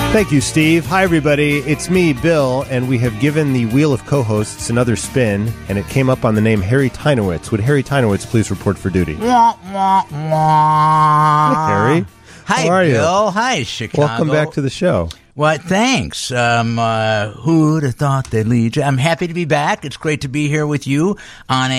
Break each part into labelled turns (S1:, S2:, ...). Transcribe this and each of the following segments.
S1: Thank you, Steve. Hi, everybody. It's me, Bill, and we have given the Wheel of Co-Hosts another spin, and it came up on the name Harry Teinowitz. Would Harry Teinowitz please report for duty?
S2: Wah, wah, wah.
S1: Hi, Harry.
S2: Hi,
S1: How are
S2: Bill.
S1: you?
S2: Hi, Chicago.
S1: Welcome back to the show.
S2: Well, thanks. Who'd have thought they'd lead you? I'm happy to be back. It's great to be here with you on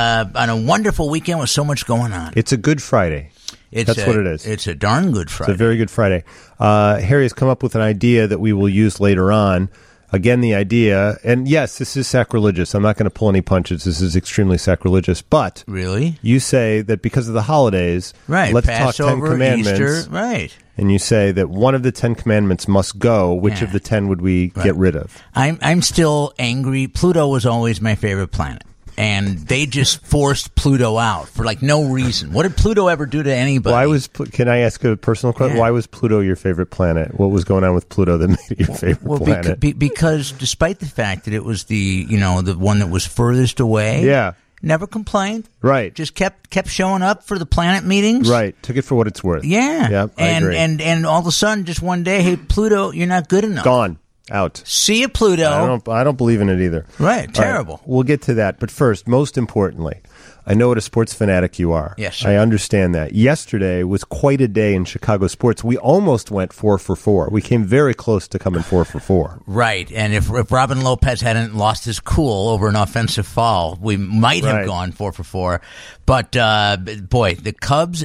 S2: a wonderful weekend with so much going on.
S1: It's a Good Friday. That's what it is.
S2: It's a darn good Friday.
S1: It's a very good Friday. Harry has come up with an idea that we will use later on. Again, the idea, and yes, this is sacrilegious. I'm not going to pull any punches. This is extremely sacrilegious. But
S2: really,
S1: you say that because of the holidays,
S2: right?
S1: Let's
S2: Passover,
S1: talk 10 Commandments,
S2: Easter, right?
S1: And you say that one of the 10 Commandments must go. Which of the 10 would we get rid of?
S2: I'm still angry. Pluto was always my favorite planet. And they just forced Pluto out for like no reason. What did Pluto ever do to anybody?
S1: Can I ask a personal question?
S2: Yeah.
S1: Why was Pluto your favorite planet? What was going on with Pluto that made it your favorite planet?
S2: Because despite the fact that it was the one that was furthest away, never complained.
S1: Right.
S2: Just kept showing up for the planet meetings.
S1: Right. Took it for what it's worth.
S2: Yeah.
S1: Yep, I agree.
S2: And all of a sudden, just one day, hey, Pluto, you're not good enough.
S1: Gone. Out.
S2: See you, Pluto.
S1: I don't believe in it either.
S2: Right. Terrible.
S1: Right, we'll get to that. But first, most importantly, I know what a sports fanatic you are.
S2: Yes, sir.
S1: I understand that. Yesterday was quite a day in Chicago sports. We almost went 4 for 4. We came very close to coming 4 for 4.
S2: Right. And if Robin Lopez hadn't lost his cool over an offensive foul, we might have gone 4 for 4. But, boy, the Cubs,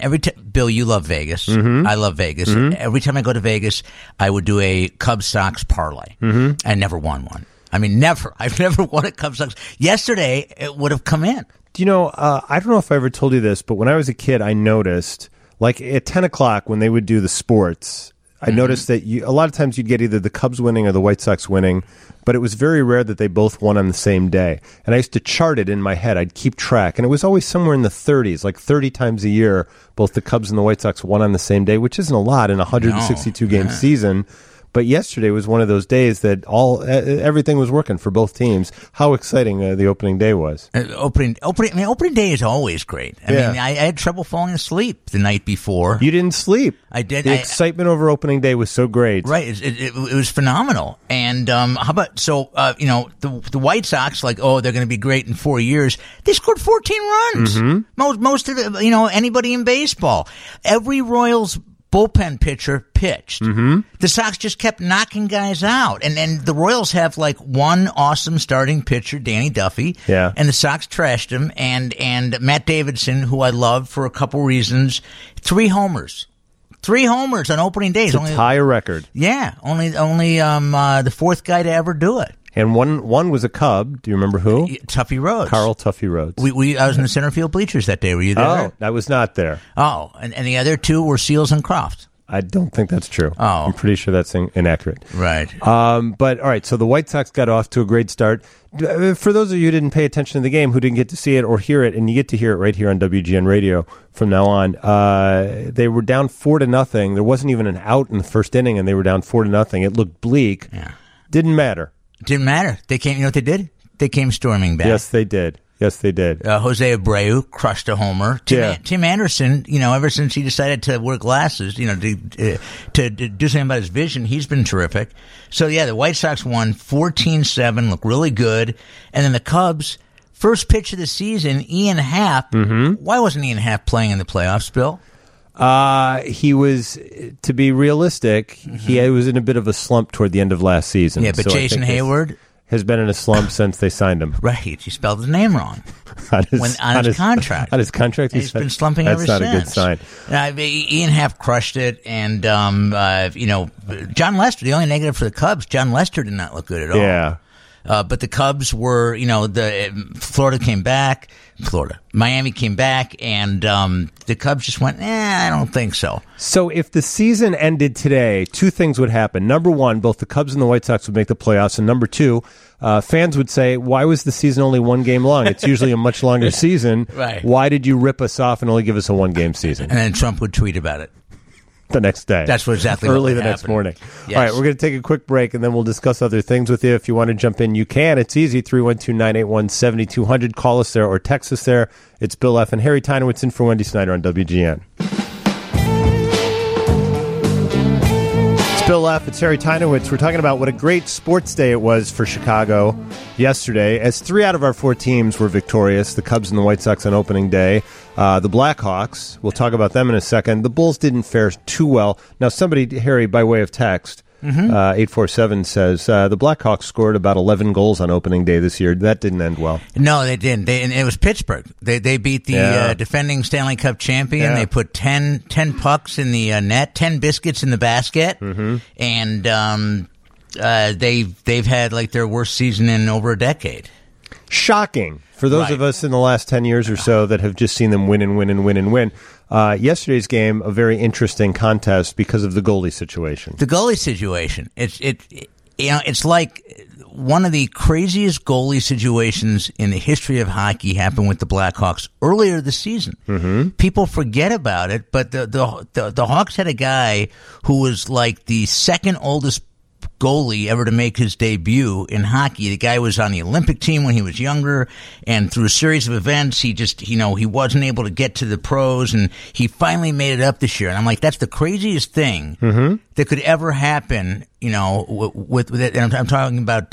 S2: Bill, you love Vegas.
S1: Mm-hmm.
S2: I love Vegas.
S1: Mm-hmm.
S2: Every time I go to Vegas, I would do a Cubs Sox parlay.
S1: Mm-hmm.
S2: I never won one. I mean, never. I've never won a Cubs Sox. Yesterday, it would have come in.
S1: Do you know, I don't know if I ever told you this, but when I was a kid, I noticed, like at 10 o'clock when they would do the sports, I noticed that a lot of times you'd get either the Cubs winning or the White Sox winning, but it was very rare that they both won on the same day. And I used to chart it in my head. I'd keep track. And it was always somewhere in the 30s, like 30 times a year, both the Cubs and the White Sox won on the same day, which isn't a lot in a 162-game season. But yesterday was one of those days that everything was working for both teams. How exciting the opening day was!
S2: Opening day is always great. I mean, I had trouble falling asleep the night before.
S1: You didn't sleep.
S2: I did.
S1: The excitement over opening day was so great.
S2: Right, it was phenomenal. And how about the White Sox? Like, they're going to be great in 4 years. They scored 14 runs. Mm-hmm. Most of anybody in baseball. Every Royals bullpen pitcher pitched. Mm-hmm. The Sox just kept knocking guys out. And then the Royals have like one awesome starting pitcher, Danny Duffy.
S1: Yeah.
S2: And the Sox trashed him. And Matt Davidson, who I love for a couple reasons, 3 homers. 3 homers on opening day.
S1: To tie a record.
S2: Yeah. Only the 4th guy to ever do it.
S1: And one was a Cub. Do you remember who?
S2: Tuffy Rhodes.
S1: Carl Tuffy Rhodes.
S2: I was in the center field bleachers that day. Were you there?
S1: Oh, I was not there.
S2: Oh, and the other 2 were Seals and Croft.
S1: I don't think that's true.
S2: Oh.
S1: I'm pretty sure that's inaccurate.
S2: Right.
S1: But, all right, so the White Sox got off to a great start. For those of you who didn't pay attention to the game, who didn't get to see it or hear it, and you get to hear it right here on WGN Radio from now on, they were down 4-0. There wasn't even an out in the first inning, and they were down 4-0. It looked bleak.
S2: Yeah.
S1: Didn't matter.
S2: Didn't matter. They came. You know what they did? They came storming back.
S1: Yes, they did.
S2: Jose Abreu crushed a homer. Tim Anderson, ever since he decided to wear glasses, to do something about his vision, he's been terrific. So, the White Sox won 14-7, looked really good. And then the Cubs, first pitch of the season, Ian Happ. Mm-hmm. Why wasn't Ian Happ playing in the playoffs, Bill?
S1: He was, to be realistic, he was in a bit of a slump toward the end of last season.
S2: Yeah, but so Jason Hayward
S1: has been in a slump since they signed him.
S2: Right. He spelled his name wrong on his contract.
S1: On his contract,
S2: he's been slumping ever since.
S1: That's not a good sign.
S2: Ian Happ crushed it, and John Lester. The only negative for the Cubs, John Lester did not look good at all.
S1: Yeah.
S2: But the Cubs were, Florida came back. Miami came back, and the Cubs just went, I don't think so.
S1: So if the season ended today, 2 things would happen. Number 1, both the Cubs and the White Sox would make the playoffs. And number 2, fans would say, why was the season only 1 game long? It's usually a much longer season.
S2: Right.
S1: Why did you rip us off and only give us a 1-game season?
S2: And then Trump would tweet about it.
S1: The next day.
S2: That's exactly
S1: early
S2: what
S1: the next
S2: happen.
S1: morning.
S2: Yes.
S1: All right, we're going to take a quick break, and then we'll discuss other things with you. If you want to jump in, you can. It's easy, 312-981-7200. Call us there or text us there. It's Bill F. and Harry Teinowitz in for Wendy Snyder on WGN. Bill F. It's Harry Teinowitz. We're talking about what a great sports day it was for Chicago yesterday, as 3 out of our 4 teams were victorious. The Cubs and the White Sox on opening day. The Blackhawks, we'll talk about them in a second. The Bulls didn't fare too well. Now, somebody, Harry, by way of text, 847 says the Blackhawks scored about 11 goals on opening day this year. That didn't end well.
S2: No, they didn't. And it was Pittsburgh. They beat the defending Stanley Cup champion. They put 10 pucks in the net, 10 biscuits in the basket, and they've had like their worst season in over a decade.
S1: Shocking for those of us in the last 10 years or so that have just seen them win and win and win and win. Yesterday's game, a very interesting contest because of the goalie situation.
S2: The goalie situation. It's like one of the craziest goalie situations in the history of hockey happened with the Blackhawks earlier this season. People forget about it, but the Hawks had a guy who was like the second oldest goalie ever to make his debut in hockey. The guy was on the Olympic team when he was younger, and through a series of events, he just, he wasn't able to get to the pros, and he finally made it up this year. And I'm like, that's the craziest thing that could ever happen, with it. And I'm talking about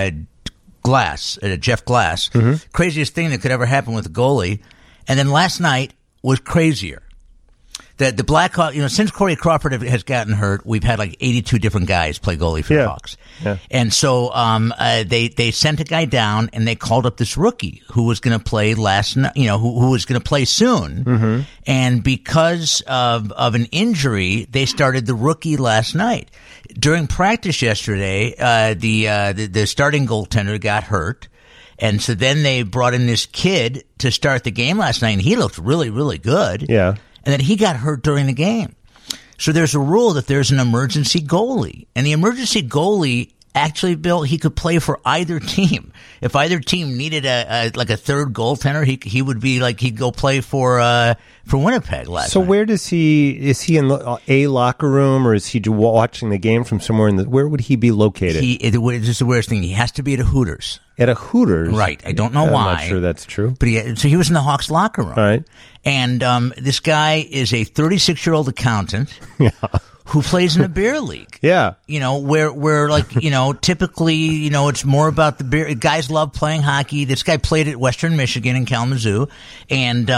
S2: Glass, Jeff Glass. Craziest thing that could ever happen with a goalie. And then last night was crazier. The Blackhawks, since Corey Crawford has gotten hurt, we've had like 82 different guys play goalie for the Hawks. And so they sent a guy down, and they called up this rookie who was going to play last night, who was going to play soon. And because of an injury, they started the rookie last night. During practice yesterday, the starting goaltender got hurt. And so then they brought in this kid to start the game last night, and he looked really, really good. Yeah. And then he got hurt during the game. So there's a rule that there's an emergency goalie. And the emergency goalie, actually, Bill, he could play for either team. If either team needed a third goaltender, he would be like, he'd go play for Winnipeg last night.
S1: Where is he in a locker room, or is he watching the game from somewhere where would he be located?
S2: This is the weirdest thing. He has to be at a Hooters.
S1: At a Hooters?
S2: Right. I don't know why.
S1: I'm not sure that's true.
S2: But so he was in the Hawks locker room.
S1: All right.
S2: And this guy is a 36-year-old accountant who plays in a beer league.
S1: Yeah.
S2: Where like, typically, it's more about the beer. Guys love playing hockey. This guy played at Western Michigan in Kalamazoo. And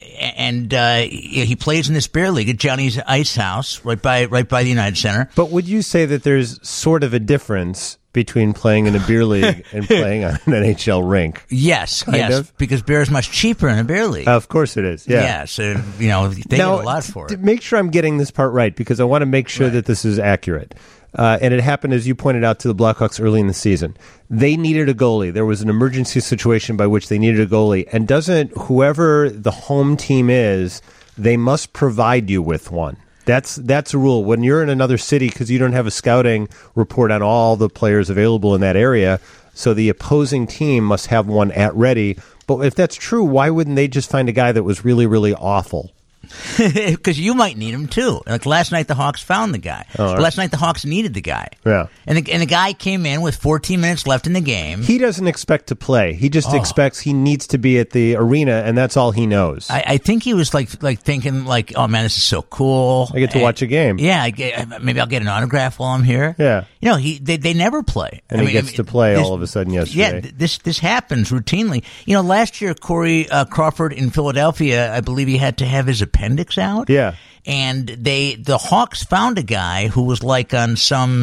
S2: he plays in this beer league at Johnny's Ice House right by the United Center.
S1: But would you say that there's sort of a difference between playing in a beer league and playing on an NHL rink?
S2: Yes, because beer is much cheaper in a beer league.
S1: Of course it is, yeah.
S2: Yeah, so, they get a lot for it.
S1: Make sure I'm getting this part right, because I want to make sure that this is accurate. And it happened, as you pointed out, to the Blackhawks early in the season. They needed a goalie. There was an emergency situation by which they needed a goalie. And doesn't whoever the home team is, they must provide you with one. That's a rule. When you're in another city, because you don't have a scouting report on all the players available in that area, so the opposing team must have one at ready. But if that's true, why wouldn't they just find a guy that was really, really awful?
S2: Because you might need him too. Like last night, the Hawks found the guy. Last night, the Hawks needed the guy. Yeah, and the guy came in with 14 minutes left in the game.
S1: He doesn't expect to play. He just expects he needs to be at the arena, and that's all he knows.
S2: I think he was like thinking like, oh man, this is so cool.
S1: I get to watch a game.
S2: Yeah, maybe I'll get an autograph while I'm here. Yeah, they never play,
S1: and he gets to play all of a sudden yesterday.
S2: Yeah, this happens routinely. Last year Corey Crawford in Philadelphia, I believe he had to have his appendix out. Yeah. And the Hawks found a guy who was like on some,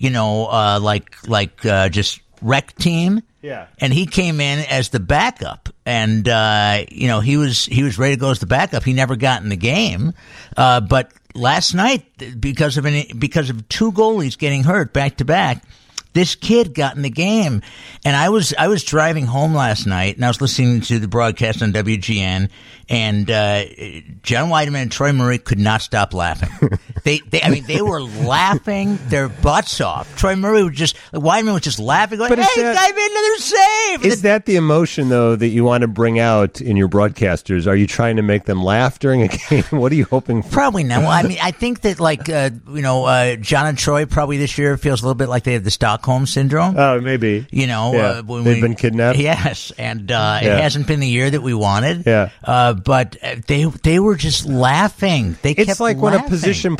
S2: just rec team. Yeah. And he came in as the backup, and he was ready to go as the backup. He never got in the game, but last night because of two goalies getting hurt back to back, this kid got in the game. And I was driving home last night, and I was listening to the broadcast on WGN, and John Weideman and Troy Murray could not stop laughing. They were laughing their butts off. Troy Murray Weideman was just laughing, going, "Hey, guy made another save!"
S1: Is that the emotion, though, that you want to bring out in your broadcasters? Are you trying to make them laugh during a game? What are you hoping for?
S2: Probably not. Well, I think that John and Troy probably this year feels a little bit like they have the Stockholm syndrome.
S1: Oh, maybe.
S2: They've
S1: been kidnapped.
S2: Yes, and it hasn't been the year that we wanted. Yeah, but they were just laughing. It's
S1: like
S2: laughing.
S1: when a position player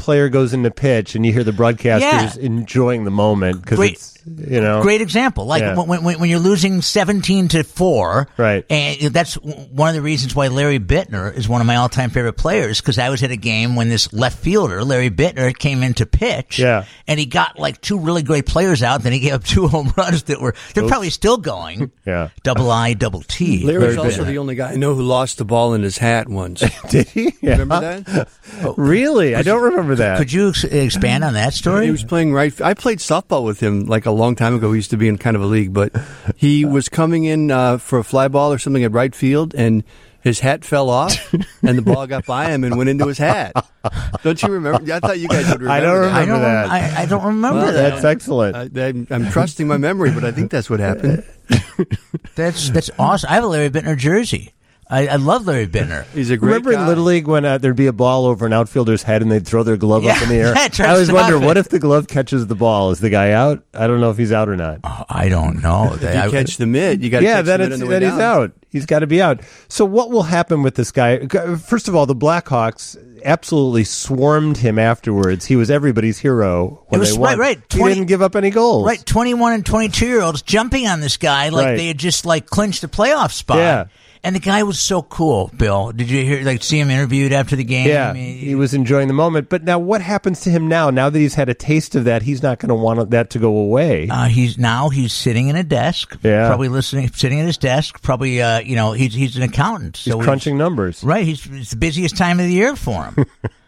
S1: player goes into pitch and you hear the broadcasters
S2: Yeah.
S1: enjoying the moment because it's,
S2: Great example. Like when you're losing 17-4,
S1: right?
S2: And that's one of the reasons why Larry Bittner is one of my all-time favorite players. Because I was at a game when this left fielder, Larry Bittner, came in to pitch, and he got like 2 really great players out. Then he gave up 2 home runs they're probably still going. Double I, double T.
S3: Larry's also the only guy I know who lost the ball in his hat once.
S1: Did he?
S3: Remember that?
S1: Really? I don't remember that.
S2: Could you expand on that story?
S3: He was playing right. I played softball with him like a long time ago. We used to be in kind of a league, but he was coming in for a fly ball or something at right field, and his hat fell off, and the ball got by him and went into his hat. Don't you remember? I thought you guys would remember.
S1: I don't remember that.
S2: I don't remember that.
S1: That's excellent.
S3: I'm trusting my memory, but I think that's what happened.
S2: That's awesome. I have a Larry Bittner jersey. I love Larry Bittner.
S3: He's a great
S1: Remember
S3: guy.
S1: in Little League when there'd be a ball over an outfielder's head and they'd throw their glove up in the air?
S2: Yeah,
S1: I always wonder, what if the glove catches the ball? Is the guy out? I don't know if he's out or not.
S2: I don't know.
S3: If you catch the mitt, you got to catch the mitt on the way
S1: then
S3: down.
S1: he's out. He's got to be out. So what will happen with this guy? First of all, the Blackhawks absolutely swarmed him afterwards. He was everybody's hero when they won.
S2: Right.
S1: He didn't give up any goals.
S2: Right, 21 and 22-year-olds jumping on this guy like they had just like clinched a playoff spot.
S1: Yeah.
S2: And the guy was so cool, Bill. Did you see him interviewed after the game?
S1: Yeah, he was enjoying the moment. But now what happens to him now? Now that he's had a taste of that, he's not going to want that to go away.
S2: He's sitting in a desk, probably sitting at his desk, probably, he's an accountant.
S1: He's
S2: so
S1: crunching numbers.
S2: Right, it's the busiest time of the year for him.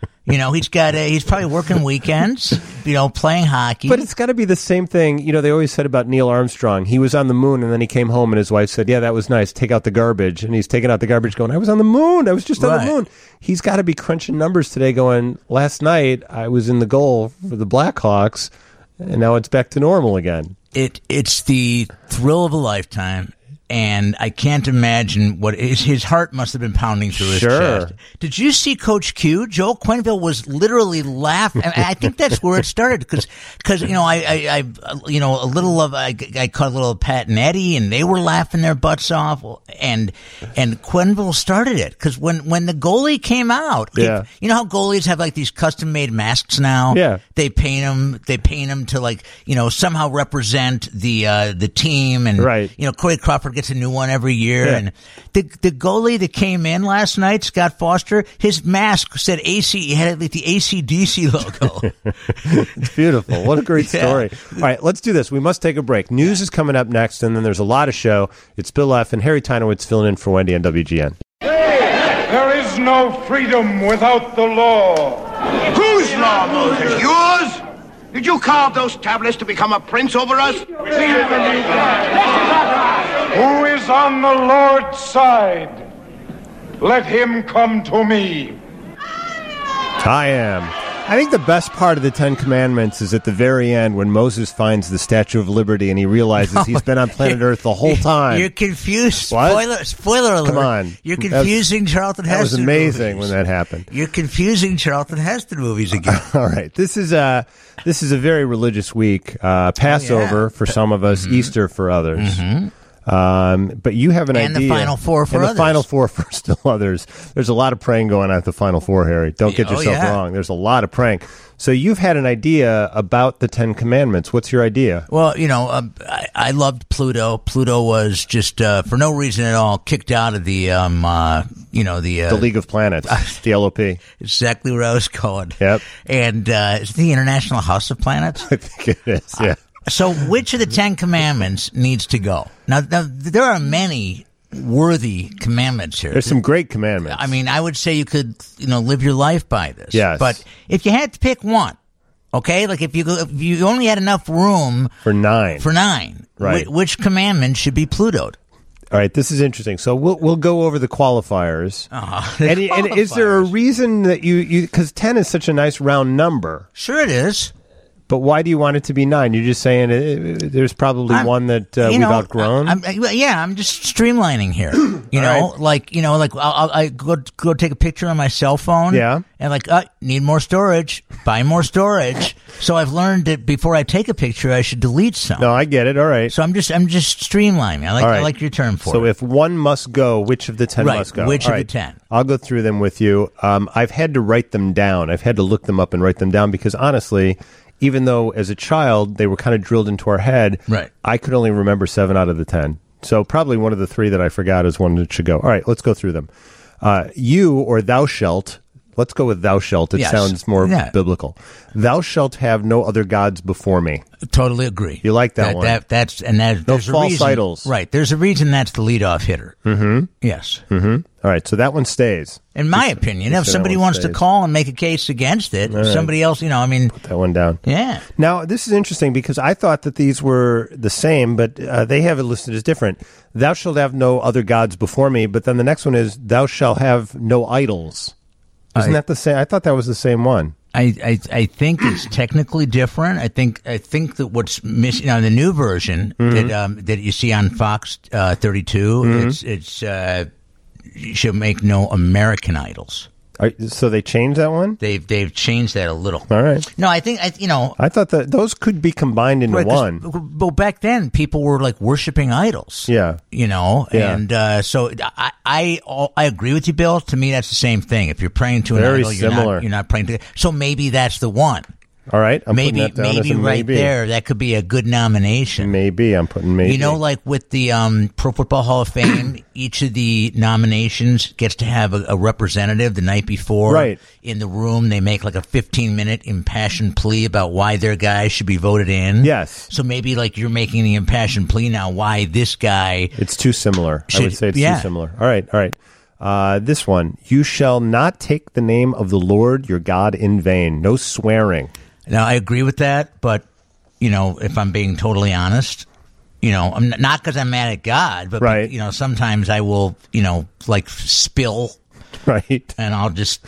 S2: He's probably working weekends, playing hockey.
S1: But it's got to be the same thing. They always said about Neil Armstrong. He was on the moon, and then he came home, and his wife said, yeah, that was nice. Take out the garbage. And he's taking out the garbage going, I was on the moon. I was just on the moon. He's got to be crunching numbers today going, last night I was in the goal for the Blackhawks, and now it's back to normal again.
S2: It's the thrill of a lifetime. And I can't imagine what his heart must have been pounding through his chest. Did you see Coach Q? Joel Quenneville was literally laughing. I think that's where it started because I caught a little Pat and Eddie, and they were laughing their butts off. And Quenneville started it because when the goalie came out, you know how goalies have like these custom made masks now.
S1: Yeah,
S2: they paint them to somehow represent the team, and Corey Crawford gets a new one every year. And the goalie that came in last night, Scott Foster, his mask said AC. He had like the AC/DC logo.
S1: It's beautiful. What a great story. All right, let's do this. We must take a break. News is coming up next, and then there's a lot of show. It's Bill F. and Harry Tynowitz filling in for Wendy on WGN.
S4: There is no freedom without the law.
S5: Whose law, Moses? Yours? Did you carve those tablets to become a prince over us?
S4: Who is on the Lord's side? Let him come to me.
S1: I am. I think the best part of the Ten Commandments is at the very end when Moses finds the Statue of Liberty and he realizes he's been on planet Earth the whole time.
S2: You're confused.
S1: What?
S2: Spoiler alert.
S1: Come on.
S2: You're confusing Charlton Heston.
S1: That was amazing
S2: movies.
S1: when that happened.
S2: You're confusing Charlton Heston movies again.
S1: All right. This is a very religious week. Passover for some of us, Easter for others. But you have an idea.
S2: And the Final Four for others.
S1: The Final Four for still others. There's a lot of praying going on at the Final Four, Harry. Don't get yourself wrong. There's a lot of praying. So you've had an idea about the Ten Commandments. What's your idea?
S2: Well, I loved Pluto. Pluto was just for no reason at all kicked out of the
S1: League of Planets, the LOP.
S2: Exactly where I was going.
S1: Yep.
S2: And is it the International House of Planets?
S1: I think it is. Yeah.
S2: So which of the Ten Commandments needs to go? Now there are many worthy commandments here.
S1: There's some great commandments.
S2: I mean, I would say you could, live your life by this.
S1: Yes.
S2: But if you had to pick one, okay, like if you only had enough room
S1: for nine,
S2: right? Which commandment should be Plutoed?
S1: All right, this is interesting. So we'll go over the qualifiers. And is there a reason that you because 10 is such a nice round number?
S2: Sure, it is.
S1: But why do you want it to be 9? You're just saying there's probably one that we've outgrown?
S2: I'm just streamlining here. You know,
S1: right.
S2: I go take a picture on my cell phone.
S1: Yeah.
S2: And need more storage, buy more storage. So I've learned that before I take a picture, I should delete some.
S1: No, I get it. All right.
S2: So I'm just streamlining. I like your term for it.
S1: So if one must go, which of the 10 must go?
S2: Which of the 10?
S1: I'll go through them with you. I've had to write them down. I've had to look them up and write them down because honestly, even though as a child they were kind of drilled into our head,
S2: right.
S1: I could only remember 7 out of the 10. So probably one of the 3 that I forgot is one that should go. All right, let's go through them. You or thou shalt. Let's go with thou shalt. It sounds more biblical. Thou shalt have no other gods before me.
S2: Totally agree.
S1: You like that one?
S2: No
S1: false idols.
S2: Right. There's a reason that's the leadoff hitter.
S1: Mm-hmm.
S2: Yes.
S1: Mm-hmm. All right. So that one stays.
S2: In my opinion, if somebody wants to call and make a case against it, somebody else, put
S1: that one down.
S2: Yeah.
S1: Now, this is interesting because I thought that these were the same, but they have it listed as different. Thou shalt have no other gods before me, but then the next one is thou shalt have no idols. Isn't that the same? I thought that was the same one.
S2: I think it's technically different. I think that what's missing in the new version that you see on Fox 32, it's you should make no American idols.
S1: So they changed that one?
S2: They've changed that a little.
S1: All right.
S2: No, I think
S1: I thought that those could be combined into one.
S2: Well, back then people were like worshiping idols.
S1: Yeah.
S2: And so I agree with you, Bill. To me, that's the same thing. If you're praying to an idol, you're not praying to. So maybe that's the one.
S1: All right,
S2: maybe right there, that could be a good nomination.
S1: Maybe I'm putting maybe.
S2: Like with the Pro Football Hall of Fame, each of the nominations gets to have a representative the night before.
S1: Right.
S2: In the room, they make like a 15-minute impassioned plea about why their guy should be voted in.
S1: Yes.
S2: So maybe like you're making the impassioned plea now why this guy.
S1: It's too similar. I would say it's too similar. All right. This one, you shall not take the name of the Lord your God in vain. No swearing.
S2: Now, I agree with that, but, if I'm being totally honest, I'm not because I'm mad at God, but,
S1: right.
S2: Sometimes I will, spill.
S1: Right.
S2: And I'll just,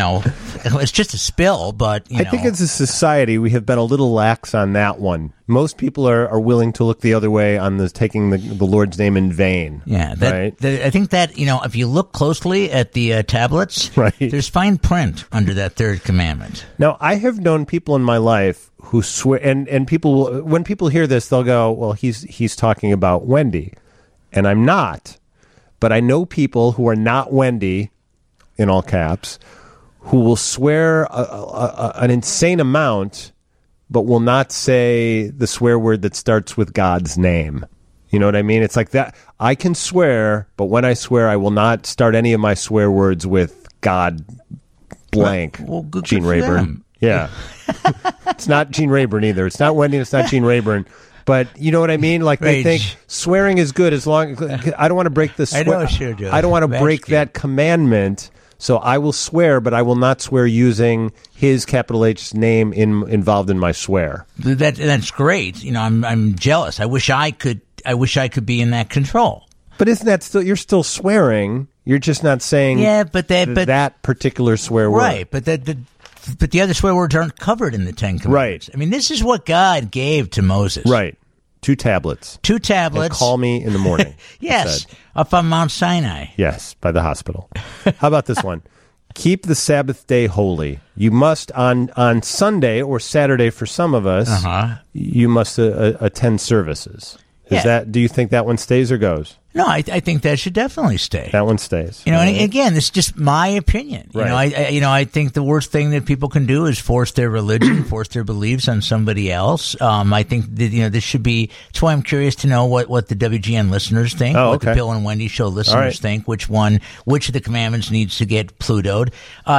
S2: it's just a spill, but,
S1: I think as a society, we have been a little lax on that one. Most people are willing to look the other way on taking the Lord's name in vain.
S2: Yeah.
S1: Right?
S2: I think that, if you look closely at the tablets,
S1: right.
S2: There's fine print under that third commandment.
S1: Now, I have known people in my life who swear, and people, when people hear this, they'll go, well, he's talking about Wendy. And I'm not. But I know people who are not Wendy, in all caps, who will swear an insane amount, but will not say the swear word that starts with God's name. You know what I mean? It's like that. I can swear, but when I swear, I will not start any of my swear words with God blank.
S2: Well, good
S1: Gene Rayburn. Yeah. It's not Gene Rayburn either. It's not Wendy. It's not Gene Rayburn. But you know what I mean? Like they think swearing is good as long as I don't want to break the
S2: I know, sure do.
S1: I don't want to break that commandment. So I will swear, but I will not swear using his capital H's name involved in my swear.
S2: That's great. I'm jealous. I wish I could be in that control.
S1: But isn't that still? You're still swearing. You're just not saying.
S2: Yeah, but
S1: that particular swear word.
S2: Right, but but the other swear words aren't covered in the 10 commandments.
S1: Right.
S2: I mean, this is what God gave to Moses.
S1: Right. 2 tablets.
S2: 2 tablets.
S1: And call me in the morning.
S2: Yes, up on Mount Sinai.
S1: Yes, by the hospital. How about this one? Keep the Sabbath day holy. You must, on Sunday or Saturday for some of us, you must attend services. Do you think that one stays or goes?
S2: No, I think that should definitely stay.
S1: That one stays.
S2: And again, this is just my opinion.
S1: Right.
S2: I think the worst thing that people can do is force their religion, force their beliefs on somebody else. I think that this should be. That's why I'm curious to know what the WGN listeners think, what the Bill and Wendy Show listeners think, which of the commandments needs to get Plutoed.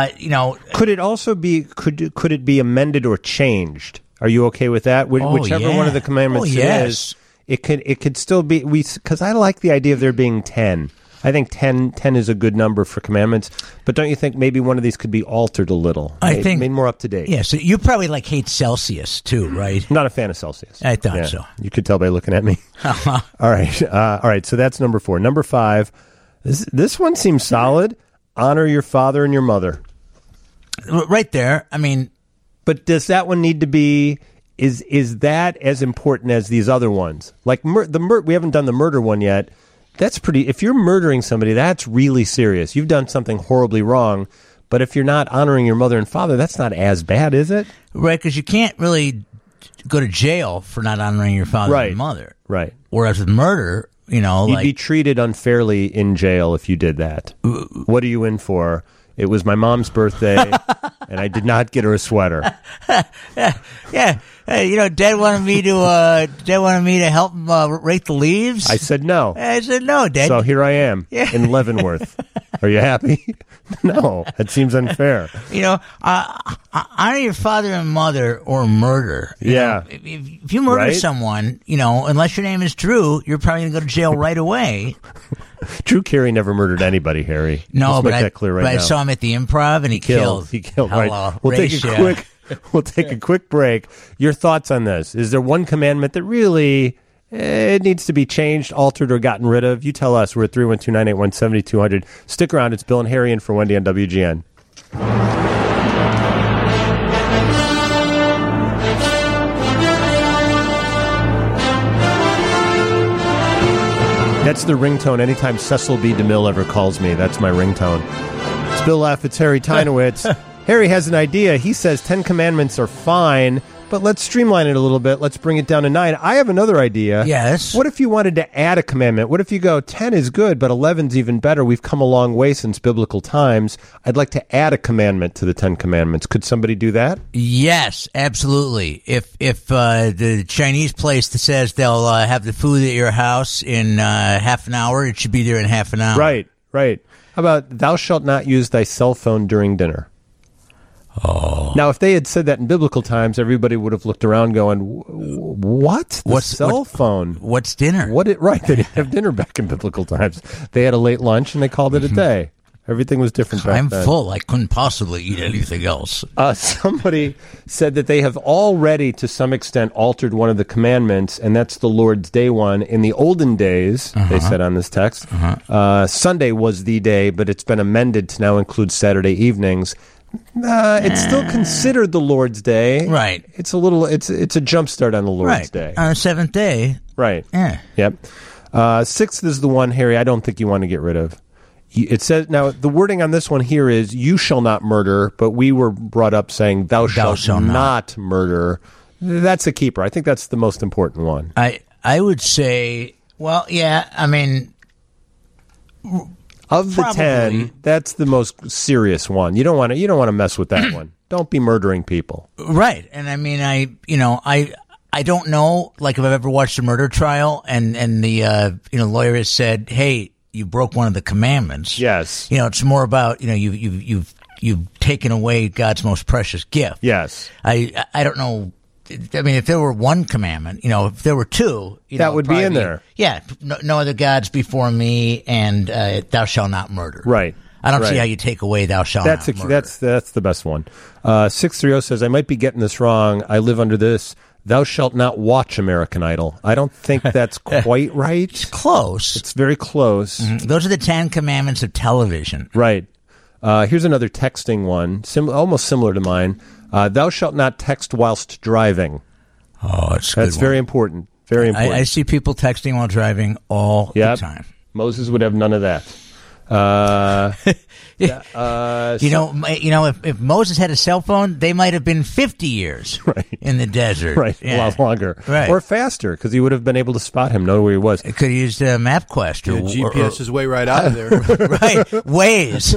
S1: Could it also be? Could it be amended or changed? Are you okay with that? Whichever one of the commandments it is. It could still be because I like the idea of there being 10. I think 10 is a good number for commandments. But don't you think maybe one of these could be altered a little?
S2: I think
S1: made more up to date.
S2: Yeah. So you probably hate Celsius too, right?
S1: I'm not a fan of Celsius.
S2: I thought so.
S1: You could tell by looking at me. All right. So that's number 4. Number 5. This one seems solid. Honor your father and your mother.
S2: Right there. I mean,
S1: but does that one need to be Is that as important as these other ones? Like we haven't done the murder one yet. That's pretty. If you're murdering somebody, that's really serious. You've done something horribly wrong. But if you're not honoring your mother and father, that's not as bad, is it?
S2: Right, because you can't really go to jail for not honoring your father and mother.
S1: Right.
S2: Whereas with murder,
S1: you'd be treated unfairly in jail if you did that. What are you in for? It was my mom's birthday, and I did not get her a sweater.
S2: Yeah. Hey, Dad wanted me to help him rake the leaves.
S1: I said no.
S2: I said no, Dad.
S1: So here I am in Leavenworth. Are you happy? No, that seems unfair.
S2: Honor your father and mother or murder. If you murder someone, unless your name is Drew, you're probably going to go to jail right away.
S1: Drew Carey never murdered anybody, Harry.
S2: No,
S1: Let's make that clear right now.
S2: I saw him at the Improv, and he killed.
S1: He killed.
S2: Hello,
S1: right. We'll take a quick break. Your thoughts on this? Is there one commandment that really it needs to be changed, altered, or gotten rid of? You tell us. We're at 312-981-7200. Stick around. It's Bill and Harry in for Wendy on WGN. That's the ringtone anytime Cecil B. DeMille ever calls me. That's my ringtone. It's Bill F. It's Harry Teinowitz. Harry has an idea. He says 10 commandments are fine, but let's streamline it a little bit. Let's bring it down to 9. I have another idea.
S2: Yes.
S1: What if you wanted to add a commandment? What if you go, 10 is good, but 11's even better? We've come a long way since biblical times. I'd like to add a commandment to the 10 commandments. Could somebody do that?
S2: Yes, absolutely. If the Chinese place that says they'll have the food at your house in half an hour, it should be there in half an hour.
S1: Right. How about, thou shalt not use thy cell phone during dinner?
S2: Oh.
S1: Now, if they had said that in biblical times, everybody would have looked around going, what? What's cell phone?
S2: What's dinner?
S1: Right, they didn't have dinner back in biblical times. They had a late lunch and they called it a day. Everything was different back then.
S2: I'm full. I couldn't possibly eat anything else.
S1: Somebody said that they have already, to some extent, altered one of the commandments, and that's the Lord's Day one. In the olden days, they said on this text, Sunday was the day, but it's been amended to now include Saturday evenings. It's still considered the Lord's Day.
S2: Right.
S1: It's a jump start on the Lord's Day.
S2: On the seventh day.
S1: Right.
S2: Yeah.
S1: Yep. Sixth is the one, Harry, I don't think you want to get rid of. It says, now, the wording on this one here is, you shall not murder, but we were brought up saying, thou shalt not murder. That's a keeper. I think that's the most important one.
S2: I would say, well, yeah, I mean...
S1: Of the 10, that's the most serious one. You don't want to mess with that one. Don't be murdering people.
S2: Right. And I mean, I don't know, like, if I've ever watched a murder trial and the lawyer has said, hey, you broke one of the commandments.
S1: Yes.
S2: It's more about, you've taken away God's most precious gift.
S1: Yes.
S2: I don't know. I mean, if there were one commandment, if there were two,
S1: that would be in there.
S2: Yeah, no other gods before me, and thou shalt not murder.
S1: Right.
S2: I don't see how you take away thou shalt not murder.
S1: That's the best one. 630 says, I might be getting this wrong. I live under this. Thou shalt not watch American Idol. I don't think that's quite right.
S2: It's close.
S1: It's very close.
S2: Mm-hmm. Those are the 10 commandments of television.
S1: Right. Here's another texting one, almost similar to mine. Thou shalt not text whilst driving.
S2: Oh,
S1: that's very important. Very important.
S2: I see people texting while driving all the time.
S1: Moses would have none of that.
S2: If Moses had a cell phone, they might have been 50 years in the desert.
S1: Right, a lot longer.
S2: Right.
S1: Or faster, because he would have been able to spot him, know where he was.
S2: It could have used MapQuest.
S3: GPS is way right out of there.
S2: Right, Waze.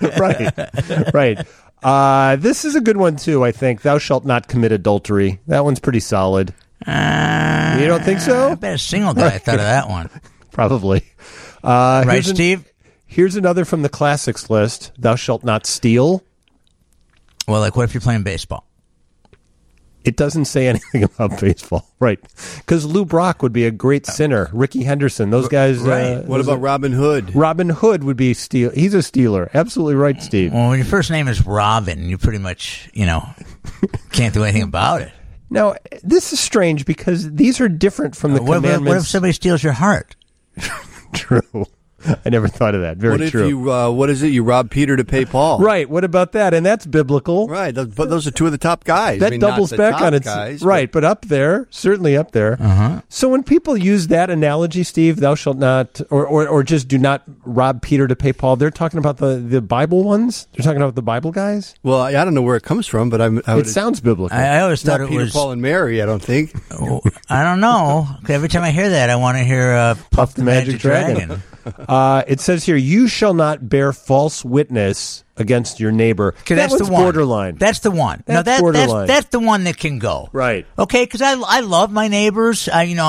S1: Right. This is a good one, too, I think. Thou shalt not commit adultery. That one's pretty solid. You don't think so?
S2: I bet a single guy thought of that one.
S1: Probably.
S2: Right, Steve?
S1: Here's another from the classics list. Thou shalt not steal.
S2: Well, like, what if you're playing baseball?
S1: It doesn't say anything about baseball, right? Because Lou Brock would be a great sinner. Ricky Henderson, those guys.
S3: Right. What about Robin Hood? Robin
S1: Hood would be steal. He's a stealer. Absolutely right, Steve.
S2: Well, when your first name is Robin, you pretty much, can't do anything about it.
S1: Now, this is strange because these are different from the commandments.
S2: What if somebody steals your heart?
S1: True. I never thought of that. Very
S3: What if
S1: true.
S3: you? What is it? You rob Peter to pay Paul.
S1: Right. What about that? And that's biblical.
S3: Right. But those are two of the top guys.
S1: That
S3: I mean, not
S1: doubles
S3: the
S1: back
S3: top
S1: on its
S3: guys,
S1: right, but up there, certainly up there. So when people use that analogy, Steve, thou shalt not, or just do not rob Peter to pay Paul, they're talking about the Bible ones. They're talking about the Bible guys.
S3: Well, I don't know where it comes from, but
S1: It sounds biblical.
S2: I always
S3: not
S2: thought it
S3: Peter,
S2: was.
S3: Paul, and Mary. I don't think.
S2: I don't know. Every time I hear that, I want to hear Puff the Magic Dragon.
S1: It says here, you shall not bear false witness against your neighbor.
S2: Okay,
S1: that
S2: that's
S1: one's
S2: the one.
S1: borderline.
S2: That's the one.
S1: That's borderline.
S2: That's the one that can go.
S1: Right.
S2: Okay, because I love my neighbors.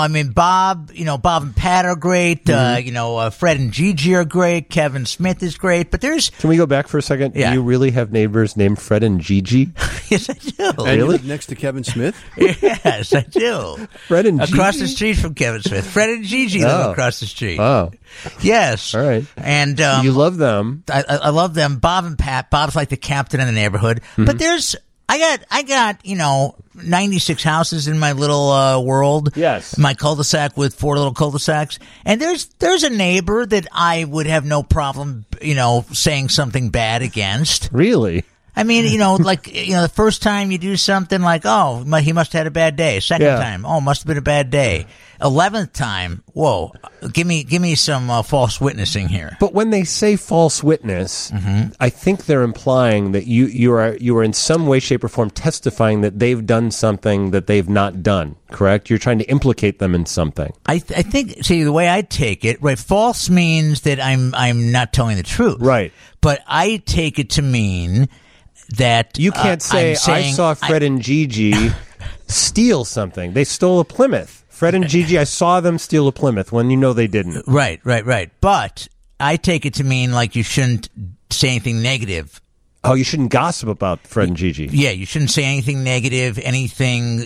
S2: Bob. Bob and Pat are great. Fred and Gigi are great. Kevin Smith is great. But there's
S1: Can we go back for a second?
S2: Yeah.
S1: Do you really have neighbors named Fred and Gigi?
S2: yes, I do.
S3: And you
S1: Really?
S3: live next to Kevin Smith.
S2: Yes, I do.
S1: Fred and
S2: Across
S1: Gigi?
S2: the street from Kevin Smith. Fred and Gigi live
S1: Oh.
S2: across the street.
S1: Oh,
S2: Yes.
S1: all right.
S2: And
S1: You love them.
S2: I love them. Bob and Pat. Bob's like the captain in the neighborhood.
S1: Mm-hmm.
S2: But I got 96 houses in my little world.
S1: Yes.
S2: My cul-de-sac with 4 little cul-de-sacs. And there's a neighbor that I would have no problem, saying something bad against.
S1: Really?
S2: I mean, the first time you do something like, oh, he must have had a bad day. Second
S1: Yeah.
S2: time, oh, must have been a bad day. 11th time, whoa, give me some false witnessing here.
S1: But when they say false witness, I think they're implying that you are in some way, shape, or form testifying that they've done something that they've not done. Correct? You're trying to implicate them in something.
S2: I think, see, the way I take it, right, false means that I'm not telling the truth.
S1: Right.
S2: But I take it to mean that
S1: You can't say,
S2: I'm saying,
S1: I saw Fred and Gigi steal something. They stole a Plymouth. Fred and Gigi, I saw them steal a Plymouth when they didn't.
S2: Right. But I take it to mean like you shouldn't say anything negative.
S1: Oh, you shouldn't gossip about Fred and Gigi.
S2: Yeah, you shouldn't say anything negative, anything,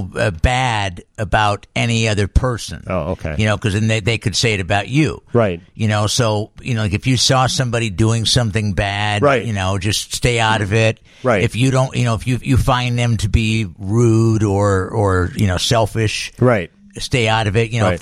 S2: bad about any other person.
S1: Oh, okay.
S2: Because then they could say it about you.
S1: Right.
S2: So, like if you saw somebody doing something bad,
S1: Right.
S2: just stay out of it.
S1: Right.
S2: If you don't, if you find them to be rude or selfish.
S1: Right.
S2: Stay out of it.
S1: Right.